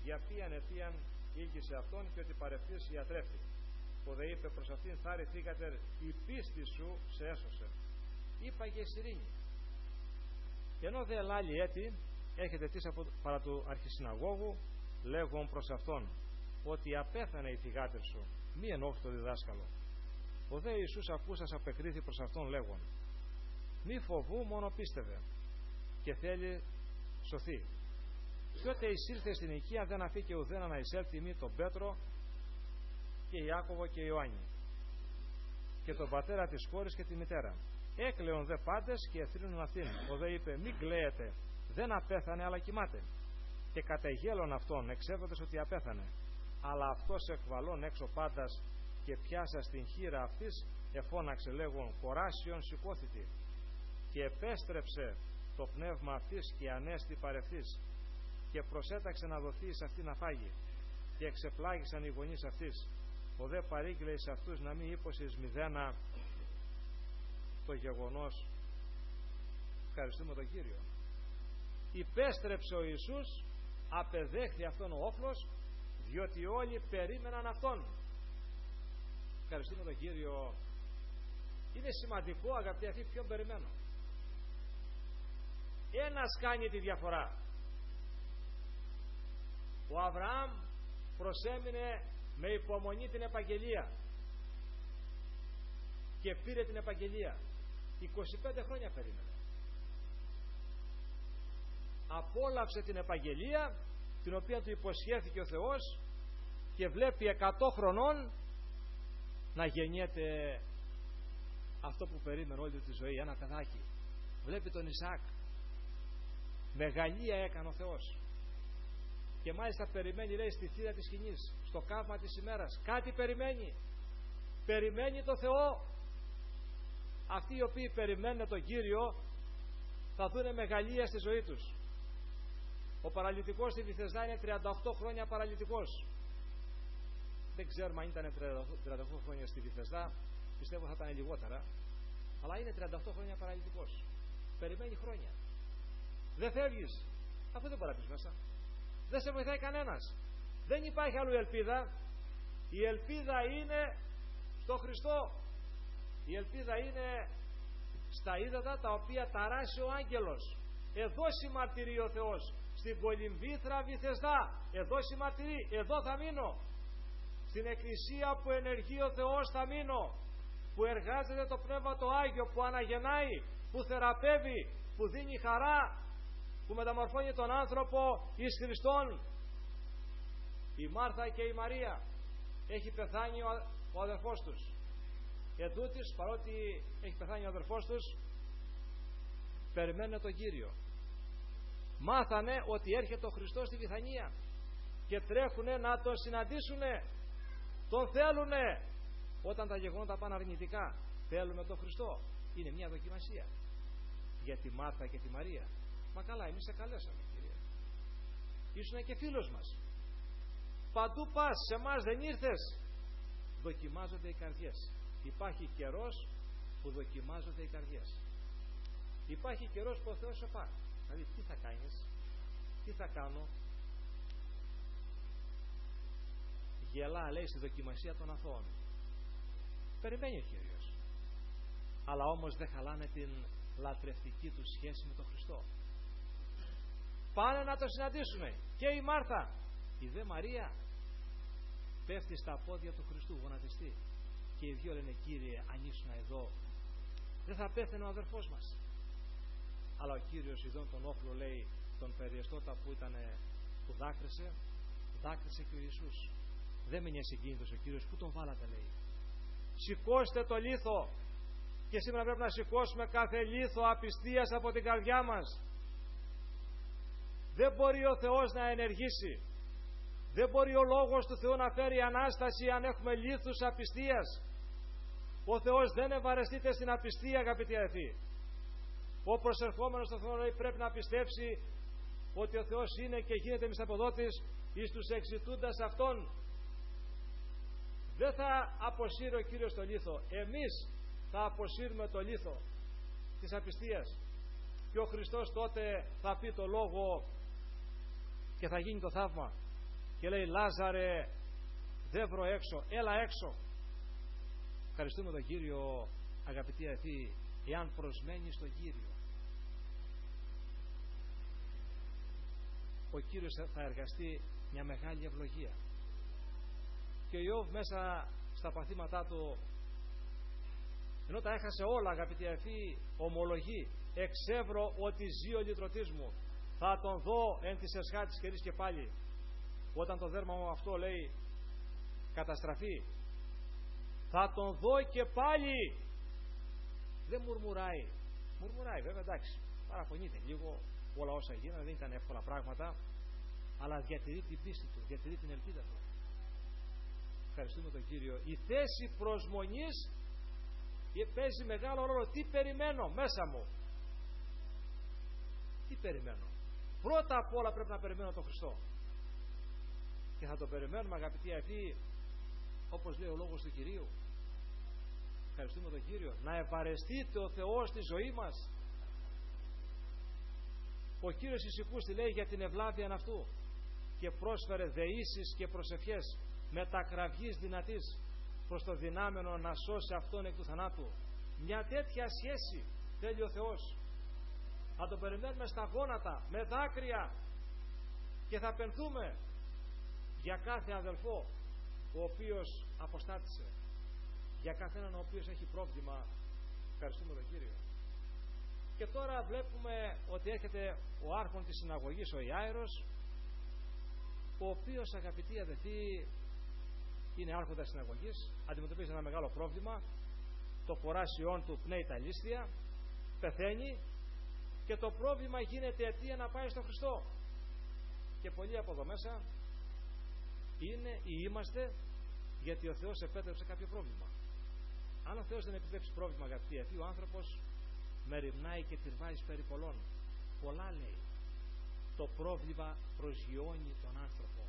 για ποιαν αιτίαν ήγησε αυτόν και ότι παρευθείς ιατρεύτη. Που δε είπε προς αυτήν θάρη θήκατερ, η πίστη σου σε έσωσε. Είπαγε σιρήνη. Ενώ δε ελάλη έτη έχετε τίσα παρά του αρχισυναγώγου, λέγον προς αυτόν ότι απέθανε η θυγάτερ σου, μη ενόχλη το διδάσκαλο. Ο δε Ιησούς ακούσας απεκρίθη προς αυτόν λέγον, μη φοβού, μόνο πίστευε και θέλει σωθεί. Και ότε εισήλθε στην οικία δεν αφήκε ουδένα να εισέλθει μη τον Πέτρο και Ιάκωβο και Ιωάννη και τον πατέρα της κόρης και τη μητέρα. Έκλαιον δε πάντες και εθρύνουν αυτήν. Ο δε είπε, μην κλαίετε, δεν απέθανε αλλά κοιμάται. Και κατεγέλων αυτόν εξέβοντες ότι απέθανε. Αλλά αυτός εκβαλών έξω πάντας και πιάσα στην χείρα αυτής εφώναξε λέγον, κοράσιον σηκώθητη. Και επέστρεψε το πνεύμα αυτής και ανέστη παρευθής και προσέταξε να δοθεί σε αυτή να φάγει και εξεπλάγησαν οι γονείς αυτής. Ο δε παρήγγειλε σε αυτούς να μην ύπωσες μηδένα το γεγονός. Ευχαριστούμε τον Κύριο. Υπέστρεψε ο Ιησούς, απεδέχθη αυτόν ο όχλος, διότι όλοι περίμεναν αυτόν. Ευχαριστούμε τον Κύριο. Είναι σημαντικό, αγαπητοί, αυτοί ποιον περιμένω. Ένας κάνει τη διαφορά. Ο Αβραάμ προσέμεινε με υπομονή την επαγγελία και πήρε την επαγγελία. 25 χρόνια περίμενε. Απόλαυσε την επαγγελία την οποία του υποσχέθηκε ο Θεός και βλέπει 100 χρονών να γεννιέται αυτό που περίμενε όλη τη ζωή, ένα παιδάκι. Βλέπει τον Ισαάκ. Μεγαλεία έκανε ο Θεός. Και μάλιστα περιμένει, λέει, στη θύρα της σκηνής, στο καύμα της ημέρας. Κάτι περιμένει. Περιμένει το Θεό. Αυτοί οι οποίοι περιμένουν τον Κύριο θα δούνε μεγαλεία στη ζωή τους. Ο παραλυτικός στη Βηθεσδά είναι 38 χρόνια παραλυτικός. Δεν ξέρουμε αν ήταν 38 χρόνια στη Βηθεσδά. Πιστεύω θα ήταν λιγότερα. Αλλά είναι 38 χρόνια παραλυτικός. Περιμένει χρόνια. Δεν φεύγεις. Αυτό δεν μπορεί να πεις μέσα. Δεν σε βοηθάει κανένας. Δεν υπάρχει αλλού ελπίδα. Η ελπίδα είναι στο Χριστό. Η ελπίδα είναι στα ύδατα τα οποία ταράσει ο άγγελος. Εδώ συμμαρτυρεί ο Θεός. Στην Κολυμβήθρα Βηθεσδά. Εδώ συμμαρτυρεί. Εδώ θα μείνω. Στην εκκλησία που ενεργεί ο Θεός θα μείνω. Που εργάζεται το Πνεύμα το Άγιο. Που αναγεννάει. Που θεραπεύει. Που δίνει χαρά. Που μεταμορφώνει τον άνθρωπο εις Χριστόν. Η Μάρθα και η Μαρία. Έχει πεθάνει ο αδερφός τους. Ετούτοις, παρότι έχει πεθάνει ο αδερφός τους, περιμένουν τον Κύριο. Μάθανε ότι έρχεται ο Χριστός στη Βιθανία και τρέχουνε να τον συναντήσουνε. Τον θέλουνε. Όταν τα γεγονότα πάνε αρνητικά, θέλουμε τον Χριστό. Είναι μια δοκιμασία για τη Μάρθα και τη Μαρία. Μα καλά, εμείς σε καλέσαμε, Κύριε. Ήσουν και φίλος μας. Παντού πας, σε εμάς δεν ήρθες. Δοκιμάζονται οι καρδιές. Υπάρχει καιρός που δοκιμάζονται οι καρδιές. Υπάρχει καιρός που ο Θεός σε πάρει. Δηλαδή, τι θα κάνεις, τι θα κάνω. Γελά, λέει, στη δοκιμασία των αθώων. Περιμένει ο Κύριος. Αλλά όμως δεν χαλάνε την λατρευτική του σχέση με τον Χριστό. Πάνε να το συναντήσουν. Και η Μάρθα. Η δε Μαρία πέφτει στα πόδια του Χριστού, γονατιστή. Και οι δυο λένε, Κύριε, αν ήσουν εδώ, δεν θα πέθαινε ο αδερφός μας. Αλλά ο Κύριος ειδών τον όχλο, λέει, τον περιεστώτα που δάκρυσε και ο Ιησούς. Δεν μείνει συγκίνητος ο Κύριος. Πού τον βάλατε, λέει. Σηκώστε το λίθο. Και σήμερα πρέπει να σηκώσουμε κάθε λίθο απιστίας από την καρδιά μας. Δεν μπορεί ο Θεός να ενεργήσει. Δεν μπορεί ο Λόγος του Θεού να φέρει Ανάσταση αν έχουμε λίθους απιστίας. Ο Θεός δεν ευαρεστείται στην απιστία, αγαπητοί αδελφοί. Ο προσερχόμενος στον Θεό πρέπει να πιστέψει ότι ο Θεός είναι και γίνεται μισθαποδότης εις τους εξητούντας Αυτόν. Δεν θα αποσύρει ο Κύριος το λίθο. Εμείς θα αποσύρουμε το λίθο της απιστίας. Και ο Χριστός τότε θα πει το λόγο και θα γίνει το θαύμα. και λέει Λάζαρε, δεν βρω έξω, έλα έξω. Ευχαριστούμε τον Κύριο, αγαπητοί αδελφοί, εάν προσμένει στον Κύριο. Ο Κύριος θα εργαστεί μια μεγάλη ευλογία. Και ο Ιώβ μέσα στα παθήματά του, ενώ τα έχασε όλα, αγαπητοί αδελφοί, ομολογεί, εξεύρω ότι ζει ο λυτρωτής μου, θα τον δω εν της εσχάτης καιρής και πάλι. Όταν το δέρμα μου αυτό, λέει, καταστραφεί, θα τον δω και πάλι. Δεν μουρμουράει. Μουρμουράει βέβαια, εντάξει, παραπονείται λίγο, όλα όσα γίνανε δεν ήταν εύκολα πράγματα, αλλά διατηρεί την πίστη του, διατηρεί την ελπίδα του. Ευχαριστούμε τον Κύριο. Η θέση προσμονής παίζει μεγάλο ρόλο. Τι περιμένω μέσα μου, τι περιμένω. Πρώτα απ' όλα πρέπει να περιμένω τον Χριστό, και θα τον περιμένουμε, αγαπητοί αδελφοί, όπως λέει ο λόγος του Κυρίου. Ευχαριστούμε τον Κύριο. Να ευαρεστείτε ο Θεός στη ζωή μας. Ο Κύριος Ιησούς λέει για την ευλάβεια αυτού, και πρόσφερε δεήσεις και προσευχές με τα κραυγής δυνατής προς το δυνάμενο να σώσει αυτόν εκ του θανάτου. Μια τέτοια σχέση θέλει ο Θεός. Θα τον περιμένουμε στα γόνατα, με δάκρυα, και θα πενθούμε για κάθε αδελφό ο οποίος αποστάτησε, για καθέναν ο οποίος έχει πρόβλημα. Ευχαριστούμε τον Κύριο. Και τώρα βλέπουμε ότι έρχεται ο άρχον της συναγωγής, ο Ιάειρος, ο οποίος, αγαπητοί αδελφοί, είναι άρχοντας συναγωγής, αντιμετωπίζει ένα μεγάλο πρόβλημα. Το φοράσιόν του πνέει τα λίστια, πεθαίνει, και το πρόβλημα γίνεται αιτία να πάει στον Χριστό. Και πολλοί από εδώ μέσα είναι ή είμαστε γιατί ο Θεός επέτρεψε κάποιο πρόβλημα. Αν ο Θεός δεν επιτρέψει πρόβλημα, αγαπητοί αδελφοί, ο άνθρωπος μεριμνάει και τυρβάζει περί πολλών. Πολλά λέει. Το πρόβλημα προσγειώνει τον άνθρωπο,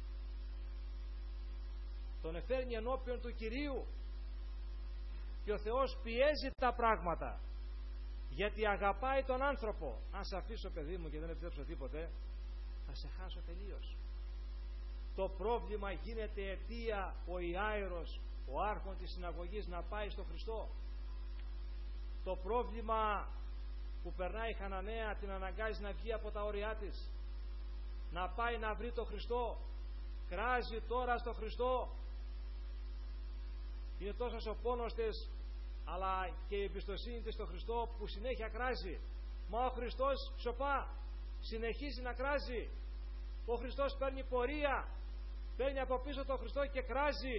τον εφέρνει ενώπιον του Κυρίου, και ο Θεός πιέζει τα πράγματα γιατί αγαπάει τον άνθρωπο. Αν σε αφήσω, παιδί μου, και δεν επιτρέψω τίποτε, θα σε χάσω τελείως. Το πρόβλημα γίνεται αιτία ο Ιάειρος, ο άρχον της συναγωγής, να πάει στο Χριστό. Το πρόβλημα που περνάει η Χαναναία την αναγκάζει να βγει από τα όρια της, να πάει να βρει τον Χριστό. Κράζει τώρα στο Χριστό. Είναι τόσο ο πόνος της, αλλά και η εμπιστοσύνη της στο Χριστό, που συνέχεια κράζει. Μα ο Χριστός σοπά, συνεχίζει να κράζει. Ο Χριστός παίρνει πορεία, παίρνει από πίσω τον Χριστό και κράζει.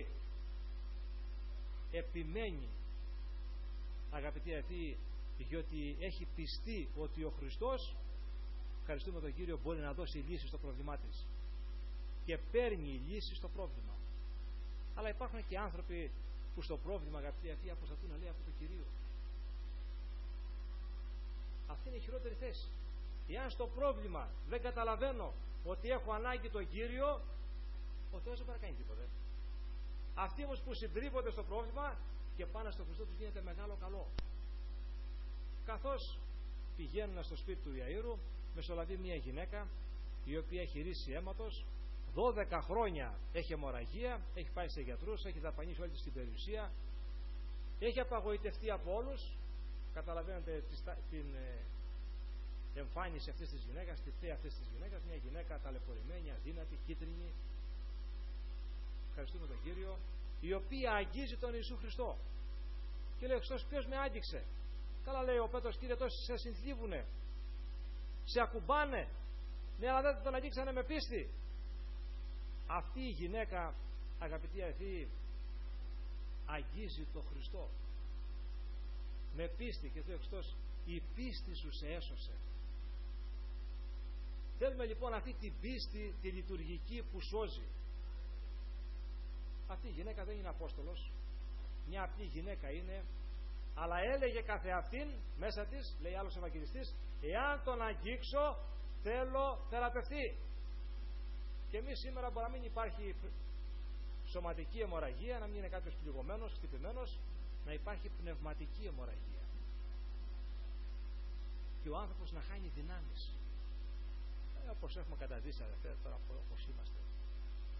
Επιμένει, αγαπητοί αδελφοί, διότι έχει πιστεί ότι ο Χριστός, ευχαριστούμε τον Κύριο, μπορεί να δώσει λύση στο πρόβλημά της, και παίρνει λύση στο πρόβλημα. Αλλά υπάρχουν και άνθρωποι που στο πρόβλημα, αγαπητοί αδελφοί, αποσταθούν, λέει, από το Κυρίο. Αυτή είναι η χειρότερη θέση. Εάν στο πρόβλημα δεν καταλαβαίνω ότι έχω ανάγκη τον Κύριο, ο Θεός δεν μπορεί να κάνει τίποτα. Αυτοί όμως που συντρίβονται στο πρόβλημα και πάνε στο Χριστό, τους γίνεται μεγάλο καλό. Καθώς πηγαίνουν στο σπίτι του Ιαΐρου, μεσολαβεί μια γυναίκα η οποία έχει ρίση αίματος, 12 χρόνια έχει αιμορραγία, έχει πάει σε γιατρούς, έχει δαπανίσει όλη της την περιουσία, έχει απαγοητευτεί από όλους. Καταλαβαίνετε την εμφάνιση αυτής της γυναίκας, τη θέα αυτής της γυναίκας, μια γυναίκα ταλαιπωρημένη, αδύνατη, κίτρινη. Ευχαριστούμε τον Κύριο, η οποία αγγίζει τον Ιησού Χριστό και λέει: Χριστός, ποιος με άγγιξε? Καλά, λέει ο Πέτρος, Κύριε, τόσοι σε συνθλίβουνε, σε ακουμπάνε. Ναι, αλλά δεν τον αγγίξανε με πίστη. Αυτή η γυναίκα, αγαπητοί αδελφοί, αγγίζει τον Χριστό με πίστη, και λέει ο Χριστός: η πίστη σου σε έσωσε. Θέλουμε λοιπόν αυτή την πίστη, τη λειτουργική, που σώζει. Αυτή η γυναίκα δεν είναι Απόστολος, μια απλή γυναίκα είναι, αλλά έλεγε καθε αυτήν μέσα της, λέει άλλος Ευαγγελιστής, εάν τον αγγίξω θέλω θεραπευτεί. Και εμείς σήμερα μπορεί να μην υπάρχει σωματική αιμορραγία, να μην είναι κάποιος πληγωμένος, χτυπημένος, να υπάρχει πνευματική αιμορραγία και ο άνθρωπος να χάνει δυνάμεις, όπως έχουμε καταδείξει, αδερφέ, τώρα όπως είμαστε.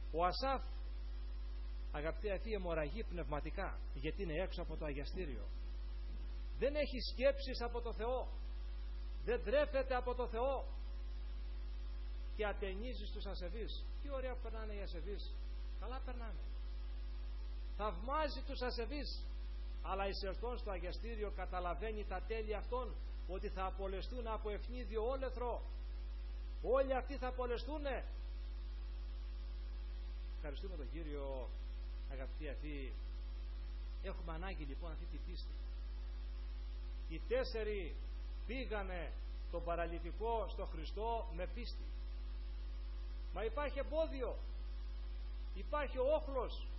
Ο Ασάφ, αγαπητοί αυτοί, αιμορραγεί πνευματικά, γιατί είναι έξω από το αγιαστήριο. Δεν έχει σκέψεις από το Θεό, δεν τρέφεται από το Θεό και ατενίζει στους ασεβείς. Τι ωραία που περνάνε οι ασεβείς, καλά περνάνε. Θαυμάζει τους ασεβείς, αλλά εισερθών στο αγιαστήριο καταλαβαίνει τα τέλη αυτών, ότι θα απολεστούν από ευνίδιο όλεθρο. Όλοι αυτοί θα απολεστούνε. Ευχαριστούμε τον Κύριο, αγαπητοί αυτοί. Έχουμε ανάγκη λοιπόν αυτή τη πίστη. Οι 4 πήγανε τον παραλυτικό στο Χριστό με πίστη. Μα υπάρχει εμπόδιο, υπάρχει ο όχλος,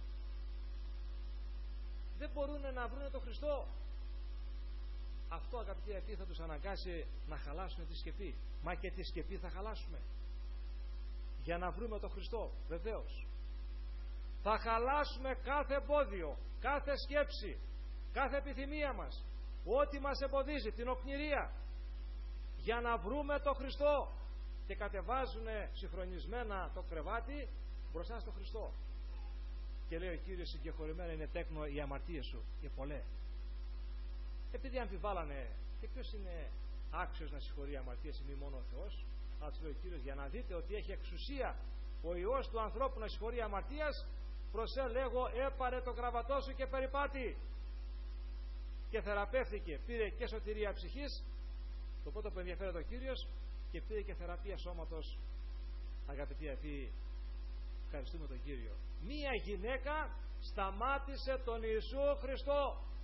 δεν μπορούν να βρουν τον Χριστό. Αυτό, αγαπητοί αυτοί, θα τους αναγκάσει να χαλάσουν τη σκεπή. Μα και τη σκεπή θα χαλάσουμε για να βρούμε τον Χριστό, βεβαίως. Θα χαλάσουμε κάθε εμπόδιο, κάθε σκέψη, κάθε επιθυμία μας, ό,τι μας εμποδίζει, την οκνηρία, για να βρούμε τον Χριστό. Και κατεβάζουν συγχρονισμένα το κρεβάτι μπροστά στον Χριστό. Και λέει ο Κύριος, συγκεχωρημένα είναι τέκνο οι αμαρτίες σου και πολλές. Επειδή αμφιβάλλανε και ποιος είναι άξιος να συγχωρεί αμαρτίες, ή μόνο ο Θεός, αλλά του λέει ο Κύριος, για να δείτε ότι έχει εξουσία ο Υιός του ανθρώπου να συγχωρεί αμαρτίας, προσέ λέγω, έπαρε το κραβατό σου και περιπάτη. Και θεραπεύθηκε, πήρε και σωτηρία ψυχής, το πρώτο που ενδιαφέρεται ο Κύριος, και πήρε και θεραπεία σώματος. Αγαπητοί αυτοί, ευχαριστούμε τον Κύριο. Μία γυναίκα σταμάτησε τον Ιησού Χριστό.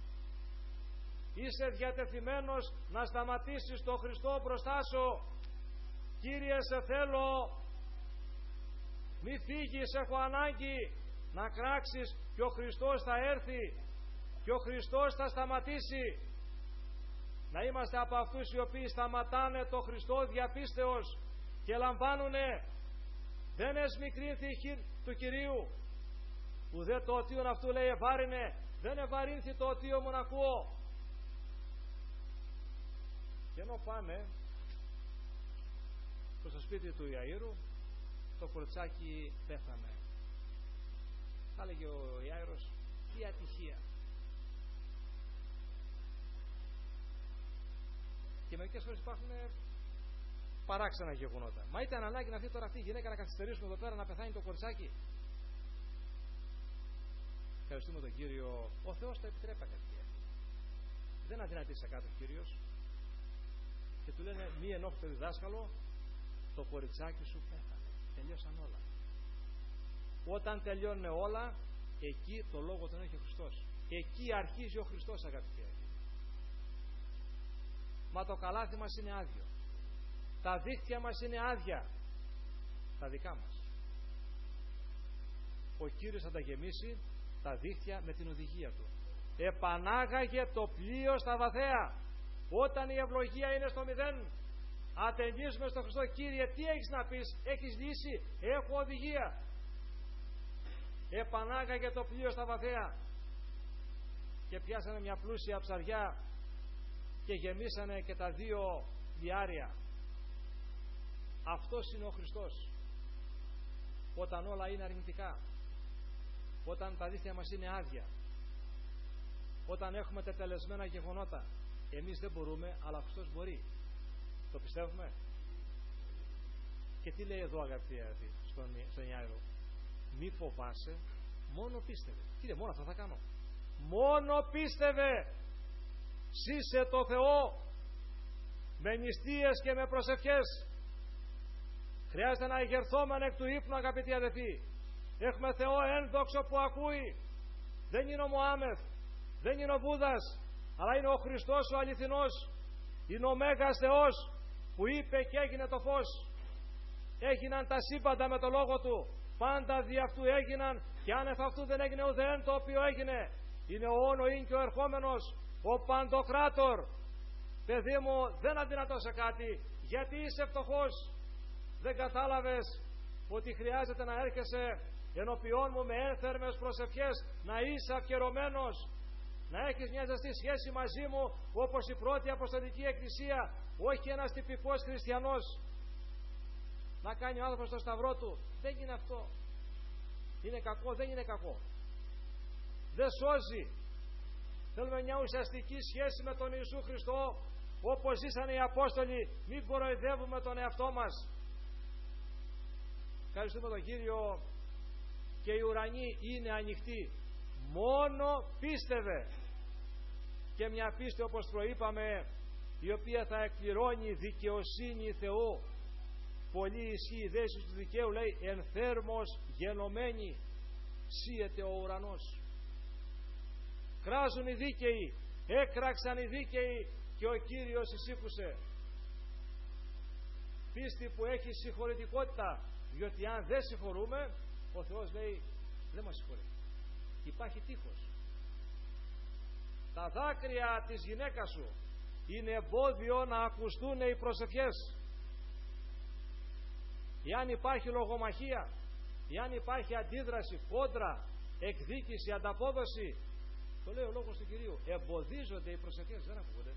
Είσαι διατεθειμένος να σταματήσεις τον Χριστό μπροστά σου? Κύριε, σε θέλω, μη φύγεις, έχω ανάγκη να κράξεις, και ο Χριστός θα έρθει και ο Χριστός θα σταματήσει. Να είμαστε από αυτούς οι οποίοι σταματάνε το Χριστό διαπίστεως και λαμβάνουνε. Δεν εσμικρύνθη η χείρ του Κυρίου, ουδέ το οτίον αυτού, λέει, ευάρινε, δεν ευαρύνθη το οτίο μου να ακούω. Και ενώ πάμε προς το σπίτι του Ιαΐρου, το κοριτσάκι πέθανε. Θα έλεγε ο Ιάηρος, τι ατυχία. Και μερικές φορές υπάρχουν παράξενα γεγονότα. Μα ήταν ανάγκη να έρθει τώρα αυτή η γυναίκα να καθυστερήσουμε εδώ πέρα να πεθάνει το κοριτσάκι? Ευχαριστούμε τον Κύριο. Ο Θεός τα επιτρέπει κάτι. Δεν αδυνατήσε κάτω ο Κύριος. Και του λένε, μη ενόχλητο διδάσκαλο, το κοριτσάκι σου πέθανε. Τελειώσαν όλα. Όταν τελειώνουν όλα, εκεί το λόγο τον έχει ο Χριστός. Εκεί αρχίζει ο Χριστός, αγαπητοί. Μα το καλάθι μας είναι άδειο. Τα δίχτυα μας είναι άδεια. Τα δικά μας. Ο Κύριος θα τα γεμίσει τα δίχτυα με την οδηγία Του. Επανάγαγε το πλοίο στα βαθαία. Όταν η ευλογία είναι στο 0, ατενίζουμε στον Χριστό. Κύριε, τι έχεις να πεις? Έχεις λύση? Έχω οδηγία. Επανάγαγε το πλοίο στα βαθαία. Και πιάσανε μια πλούσια ψαριά και γεμίσανε και τα 2 διάρια. Αυτός είναι ο Χριστός. Όταν όλα είναι αρνητικά, όταν τα δίχτυα μας είναι άδεια, όταν έχουμε τετελεσμένα γεγονότα, εμείς δεν μπορούμε, αλλά ο Χριστός μπορεί. Το πιστεύουμε? Και τι λέει εδώ, αγαπητοί στον Ιάηρο? Μη φοβάσαι, μόνο πίστευε. Κύριε, μόνο αυτό θα κάνω. Μόνο πίστευε. Σύσε το Θεό με νηστείες και με προσευχές. Χρειάζεται να εγερθόμαστε εκ του ύπνου, αγαπητοί αδελφοί. Έχουμε Θεό ένδοξο που ακούει. Δεν είναι ο Μωάμεθ, δεν είναι ο Βούδας, αλλά είναι ο Χριστός ο αληθινός. Είναι ο Μέγας Θεός που είπε και έγινε το φως. Έγιναν τα σύμπαντα με το λόγο Του. Πάντα δι' αυτού έγιναν, και άνευ αυτού δεν έγινε ουδέν το οποίο έγινε. Είναι ο όν, ο ίν και ο ερχόμενος, ο Παντοκράτορ. Παιδί μου, δεν αδυνατώσε κάτι. Γιατί είσαι φτωχός? Δεν κατάλαβες ότι χρειάζεται να έρχεσαι ενώπιόν μου με ένθερμες προσευχές, να είσαι αφιερωμένος, να έχεις μια ζεστή σχέση μαζί μου, όπως η πρώτη Αποστολική Εκκλησία, όχι ένας τυπικός χριστιανός να κάνει ο άνθρωπος στο σταυρό του? Δεν είναι αυτό. Είναι κακό? Δεν είναι κακό. Δεν σώζει. Θέλουμε μια ουσιαστική σχέση με τον Ιησού Χριστό, όπως ζήσανε οι Απόστολοι. Μην κοροϊδεύουμε τον εαυτό μας. Ευχαριστούμε τον Κύριο, και οι ουρανοί είναι ανοιχτοί. Μόνο πίστευε. Και μια πίστη, όπως προείπαμε, η οποία θα εκπληρώνει δικαιοσύνη Θεού. Πολύ ισχύει η δέση του δικαίου, λέει, εν θέρμος γενομένη σύεται ο ουρανός. Κράζουν οι δίκαιοι, έκραξαν οι δίκαιοι και ο Κύριος εισήκουσε. Πίστη που έχει συγχωρητικότητα, διότι αν δεν συγχωρούμε, ο Θεός λέει δεν μας συγχωρεί. Υπάρχει τείχος. Τα δάκρυα της γυναίκας σου είναι εμπόδιο να ακουστούν οι προσευχές. Εάν υπάρχει λογομαχία, εάν υπάρχει αντίδραση, κόντρα, εκδίκηση, ανταπόδοση, το λέει ο λόγος του Κυρίου, εμποδίζονται οι προσευχές, δεν ακούγονται.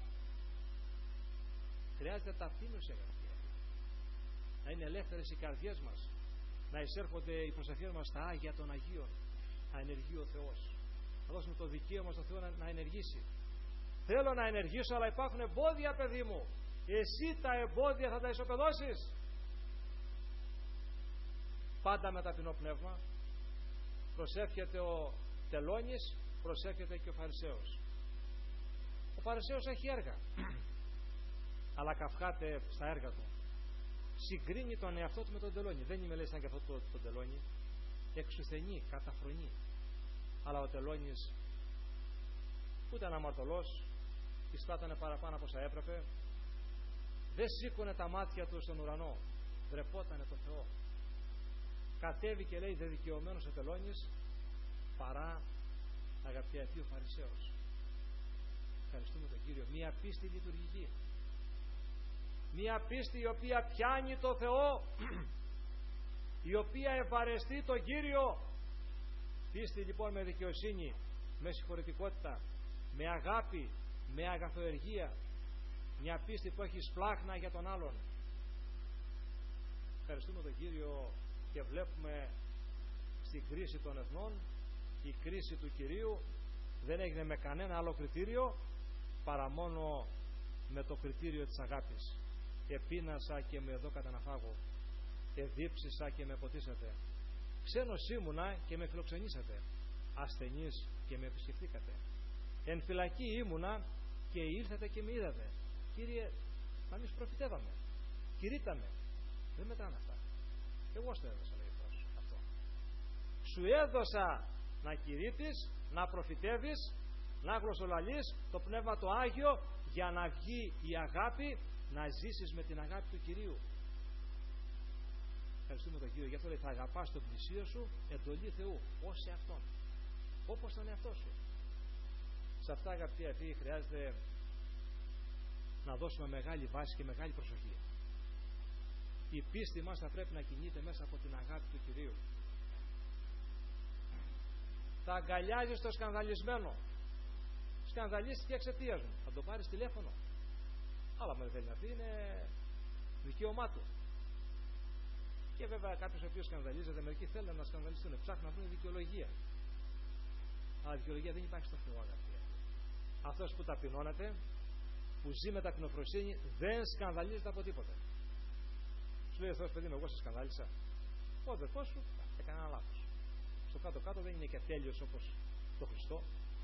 Χρειάζεται ταπείνωση, αγαπητοί. Να είναι ελεύθερες οι καρδιές μας, να εισέρχονται οι προσευχές μας στα Άγια των Αγίων, να ενεργεί ο Θεός, να δώσουμε το δικαίωμα στον Θεό να ενεργήσει. Θέλω να ενεργήσω, αλλά υπάρχουν εμπόδια, παιδί μου. Εσύ τα εμπόδια θα τα ισοπεδώσεις. Πάντα με ταπεινό πνεύμα. Προσεύχεται ο τελώνης, προσεύχεται και ο Φαρισαίος. Ο Φαρισαίος έχει έργα, αλλά καυχάται στα έργα του. Συγκρίνει τον εαυτό του με τον τελώνη. Δεν είμαι, λέει, σαν και αυτό το τελώνη. Εξουθενεί, καταφρονεί. Αλλά ο τελώνης που ήταν αμαρτωλός, εισπράτανε παραπάνω από όσα έπρεπε, δεν σήκωνε τα μάτια του στον ουρανό, ντρεπότανε τον Θεό. Κατέβηκε, λέει, δεδικαιωμένος ο τελώνης, παρά, αγαπητοί αυτοί, ο Φαρισαίος. Ευχαριστούμε τον Κύριο. Μία πίστη λειτουργική, μία πίστη η οποία πιάνει το Θεό, η οποία ευαρεστεί τον Κύριο. Πίστη λοιπόν με δικαιοσύνη, με συγχωρητικότητα, με αγάπη, με αγαθοεργία. Μια πίστη που έχει σπλάχνα για τον άλλον. Ευχαριστούμε τον Κύριο και βλέπουμε στην κρίση των εθνών, η κρίση του Κυρίου δεν έγινε με κανένα άλλο κριτήριο παρά μόνο με το κριτήριο της αγάπης. Επίνασα και με δώκατε να φάγω, εδίψησα και με ποτίσατε, ξένος ήμουνα και με φιλοξενήσατε, ασθενής και με επισκεφθήκατε, εν φυλακή ήμουνα και ήλθατε και με είδατε. Κύριε, να μην προφητεύαμε, κηρύτταμε. Δεν μετράνε αυτά. Εγώ στο έδωσα, λέει αυτό. Σου έδωσα να κηρύττεις, να προφητεύεις, να γλωσσολαλείς το Πνεύμα το Άγιο, για να βγει η αγάπη, να ζήσεις με την αγάπη του Κυρίου. Ευχαριστούμε τον Κύριο. Γι' αυτό λέει, θα αγαπάς τον πλησίο σου, εντολή Θεού, ως εαυτόν, όπως τον εαυτό σου. Σε αυτά, αγαπητοί αυτοί, χρειάζεται να δώσουμε μεγάλη βάση και μεγάλη προσοχή. Η πίστη μας θα πρέπει να κινείται μέσα από την αγάπη του Κυρίου. Θα αγκαλιάζεις το σκανδαλισμένο. Σκανδαλίστηκε εξαιτίας μου. Θα το πάρεις τηλέφωνο. Αλλά με θέλει να πει, είναι δικαίωμά του. Και βέβαια κάποιος ο οποίος σκανδαλίζεται, μερικοί θέλουν να σκανδαλιστούν, ψάχνουν να βρουν δικαιολογία. Αλλά δικαιολογία δεν υπάρχει στο Θεό, αγαπητοί. Αυτός που ταπεινώνεται, που ζει με ταπεινοφροσύνη, δεν σκανδαλίζεται από τίποτε. Σου λέει ο Θεός, παιδί μου, εγώ σε σκανδάλισα. Ο αδερφός σου έκανε ένα λάθος. Στο κάτω-κάτω δεν είναι και τέλειος όπως το Χριστό.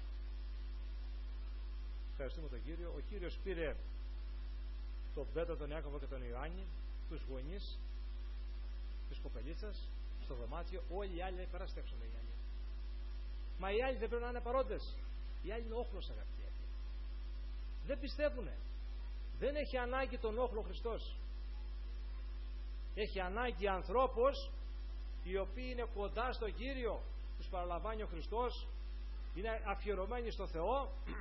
Ευχαριστούμε τον Κύριο. Ο Κύριος πήρε τον Πέτρο, τον Ιάκωβο και τον Ιωάννη, τους γονείς της κοπελίτσας, στο δωμάτιο. Όλοι οι άλλοι περάστε έξω, λέει οι άλλοι. Μα οι άλλοι δεν πρέπει να είναι παρόντες. Οι άλλοι είναι όχλος, αγαπητοί. Δεν πιστεύουνε. Δεν έχει ανάγκη τον όχλο Χριστός. Έχει ανάγκη ανθρώπους οι οποίοι είναι κοντά στον Κύριο, τους παραλαμβάνει ο Χριστός, είναι αφιερωμένοι στο Θεό.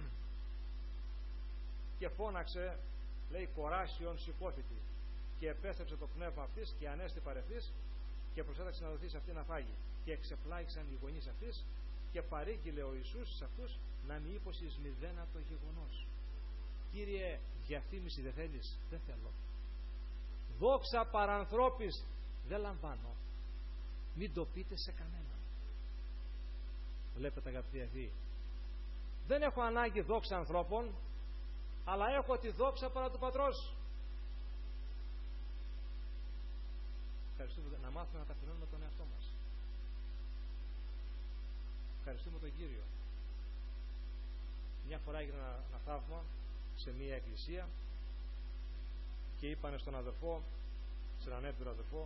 Και φώναξε, λέει, κοράσιον σηκώθητη, και επέστρεψε το πνεύμα αυτής και ανέστη παρευθύς και προσέταξε να δοθεί σε αυτή να φάγει, και εξεπλάγησαν οι γονείς αυτής και παρήγγειλε ο Ιησούς σε αυτούς να μη ύποσεις μηδένα το γεγονός. Κύριε, διαφήμιση δεν θέλεις? Δεν θέλω. Δόξα παρανθρώπης δεν λαμβάνω. Μην το πείτε σε κανέναν. Βλέπετε αγαπητοί αδελφοί, δεν έχω ανάγκη δόξα ανθρώπων, αλλά έχω τη δόξα παρά του Πατρός. Ευχαριστούμε να μάθουμε να ταπεινώνουμε τον εαυτό μας. Ευχαριστούμε τον Κύριο. Μια φορά έγινε ένα θαύμα σε μια εκκλησία και είπανε στον αδερφό, σε έναν έμπειρο αδερφό,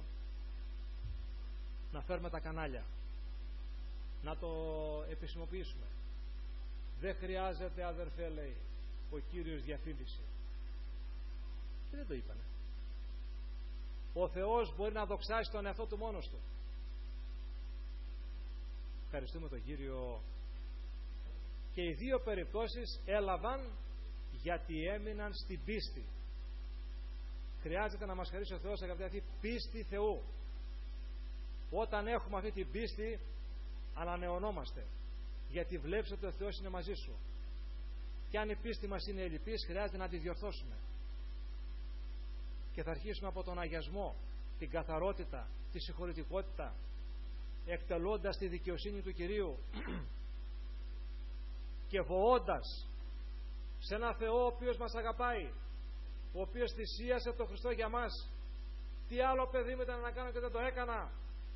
να φέρουμε τα κανάλια, να το επισημοποιήσουμε. Δεν χρειάζεται, αδερφέ, λέει, ο Κύριος διαφήμιση. Και δεν το είπανε. Ο Θεός μπορεί να δοξάσει τον εαυτό του μόνος του. Ευχαριστούμε τον Κύριο. Και οι δύο περιπτώσεις έλαβαν γιατί έμειναν στην πίστη. Χρειάζεται να μας χαρίσει ο Θεός, αγαπητοί, πίστη Θεού. Όταν έχουμε αυτή την πίστη, ανανεωνόμαστε, γιατί βλέπεις ότι ο Θεός είναι μαζί σου. Και αν η πίστη μας είναι ελλειπής, χρειάζεται να τη διορθώσουμε. Και θα αρχίσουμε από τον αγιασμό, την καθαρότητα, τη συγχωρητικότητα, εκτελώντας τη δικαιοσύνη του Κυρίου και βοώντας σε ένα Θεό ο οποίος μας αγαπάει, ο οποίος θυσίασε τον Χριστό για μας. Τι άλλο, παιδί μου, ήταν να κάνω και δεν το έκανα?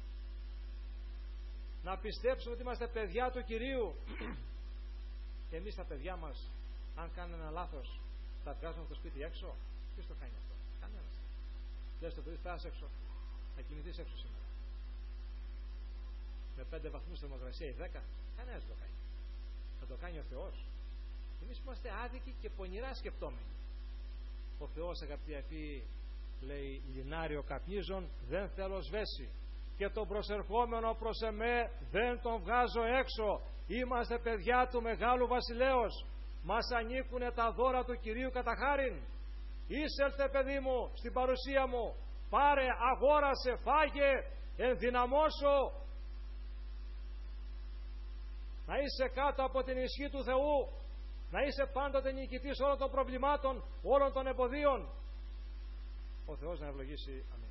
Να πιστέψουμε ότι είμαστε παιδιά του Κυρίου. Και εμείς τα παιδιά μας, αν κάνουν ένα λάθος, τα βγάζουμε από το σπίτι έξω. Ποιος το κάνει αυτό? Κανένας. Λες το παιδί, φτάσει έξω, να κοιμηθείς έξω σήμερα. Με 5 βαθμούς θερμοκρασία ή 10, κανένας δεν το κάνει. Θα το κάνει ο Θεός. Εμείς είμαστε άδικοι και πονηρά σκεπτόμενοι. Ο Θεός, αγαπητοί αδελφοί, λέει, λινάριο καπνίζων δεν θέλω σβέσει, και τον προσερχόμενο προς εμέ δεν τον βγάζω έξω. Είμαστε παιδιά του Μεγάλου Βασιλέως. Μας ανήκουν τα δώρα του Κυρίου κατά χάριν. Εισέλθε, παιδί μου, στην παρουσία μου. Πάρε, αγόρασε, φάγε, ενδυναμώσω. Να είσαι κάτω από την ισχύ του Θεού. Να είσαι πάντοτε νικητής όλων των προβλημάτων, όλων των εμποδίων. Ο Θεός να ευλογήσει. Αμήν.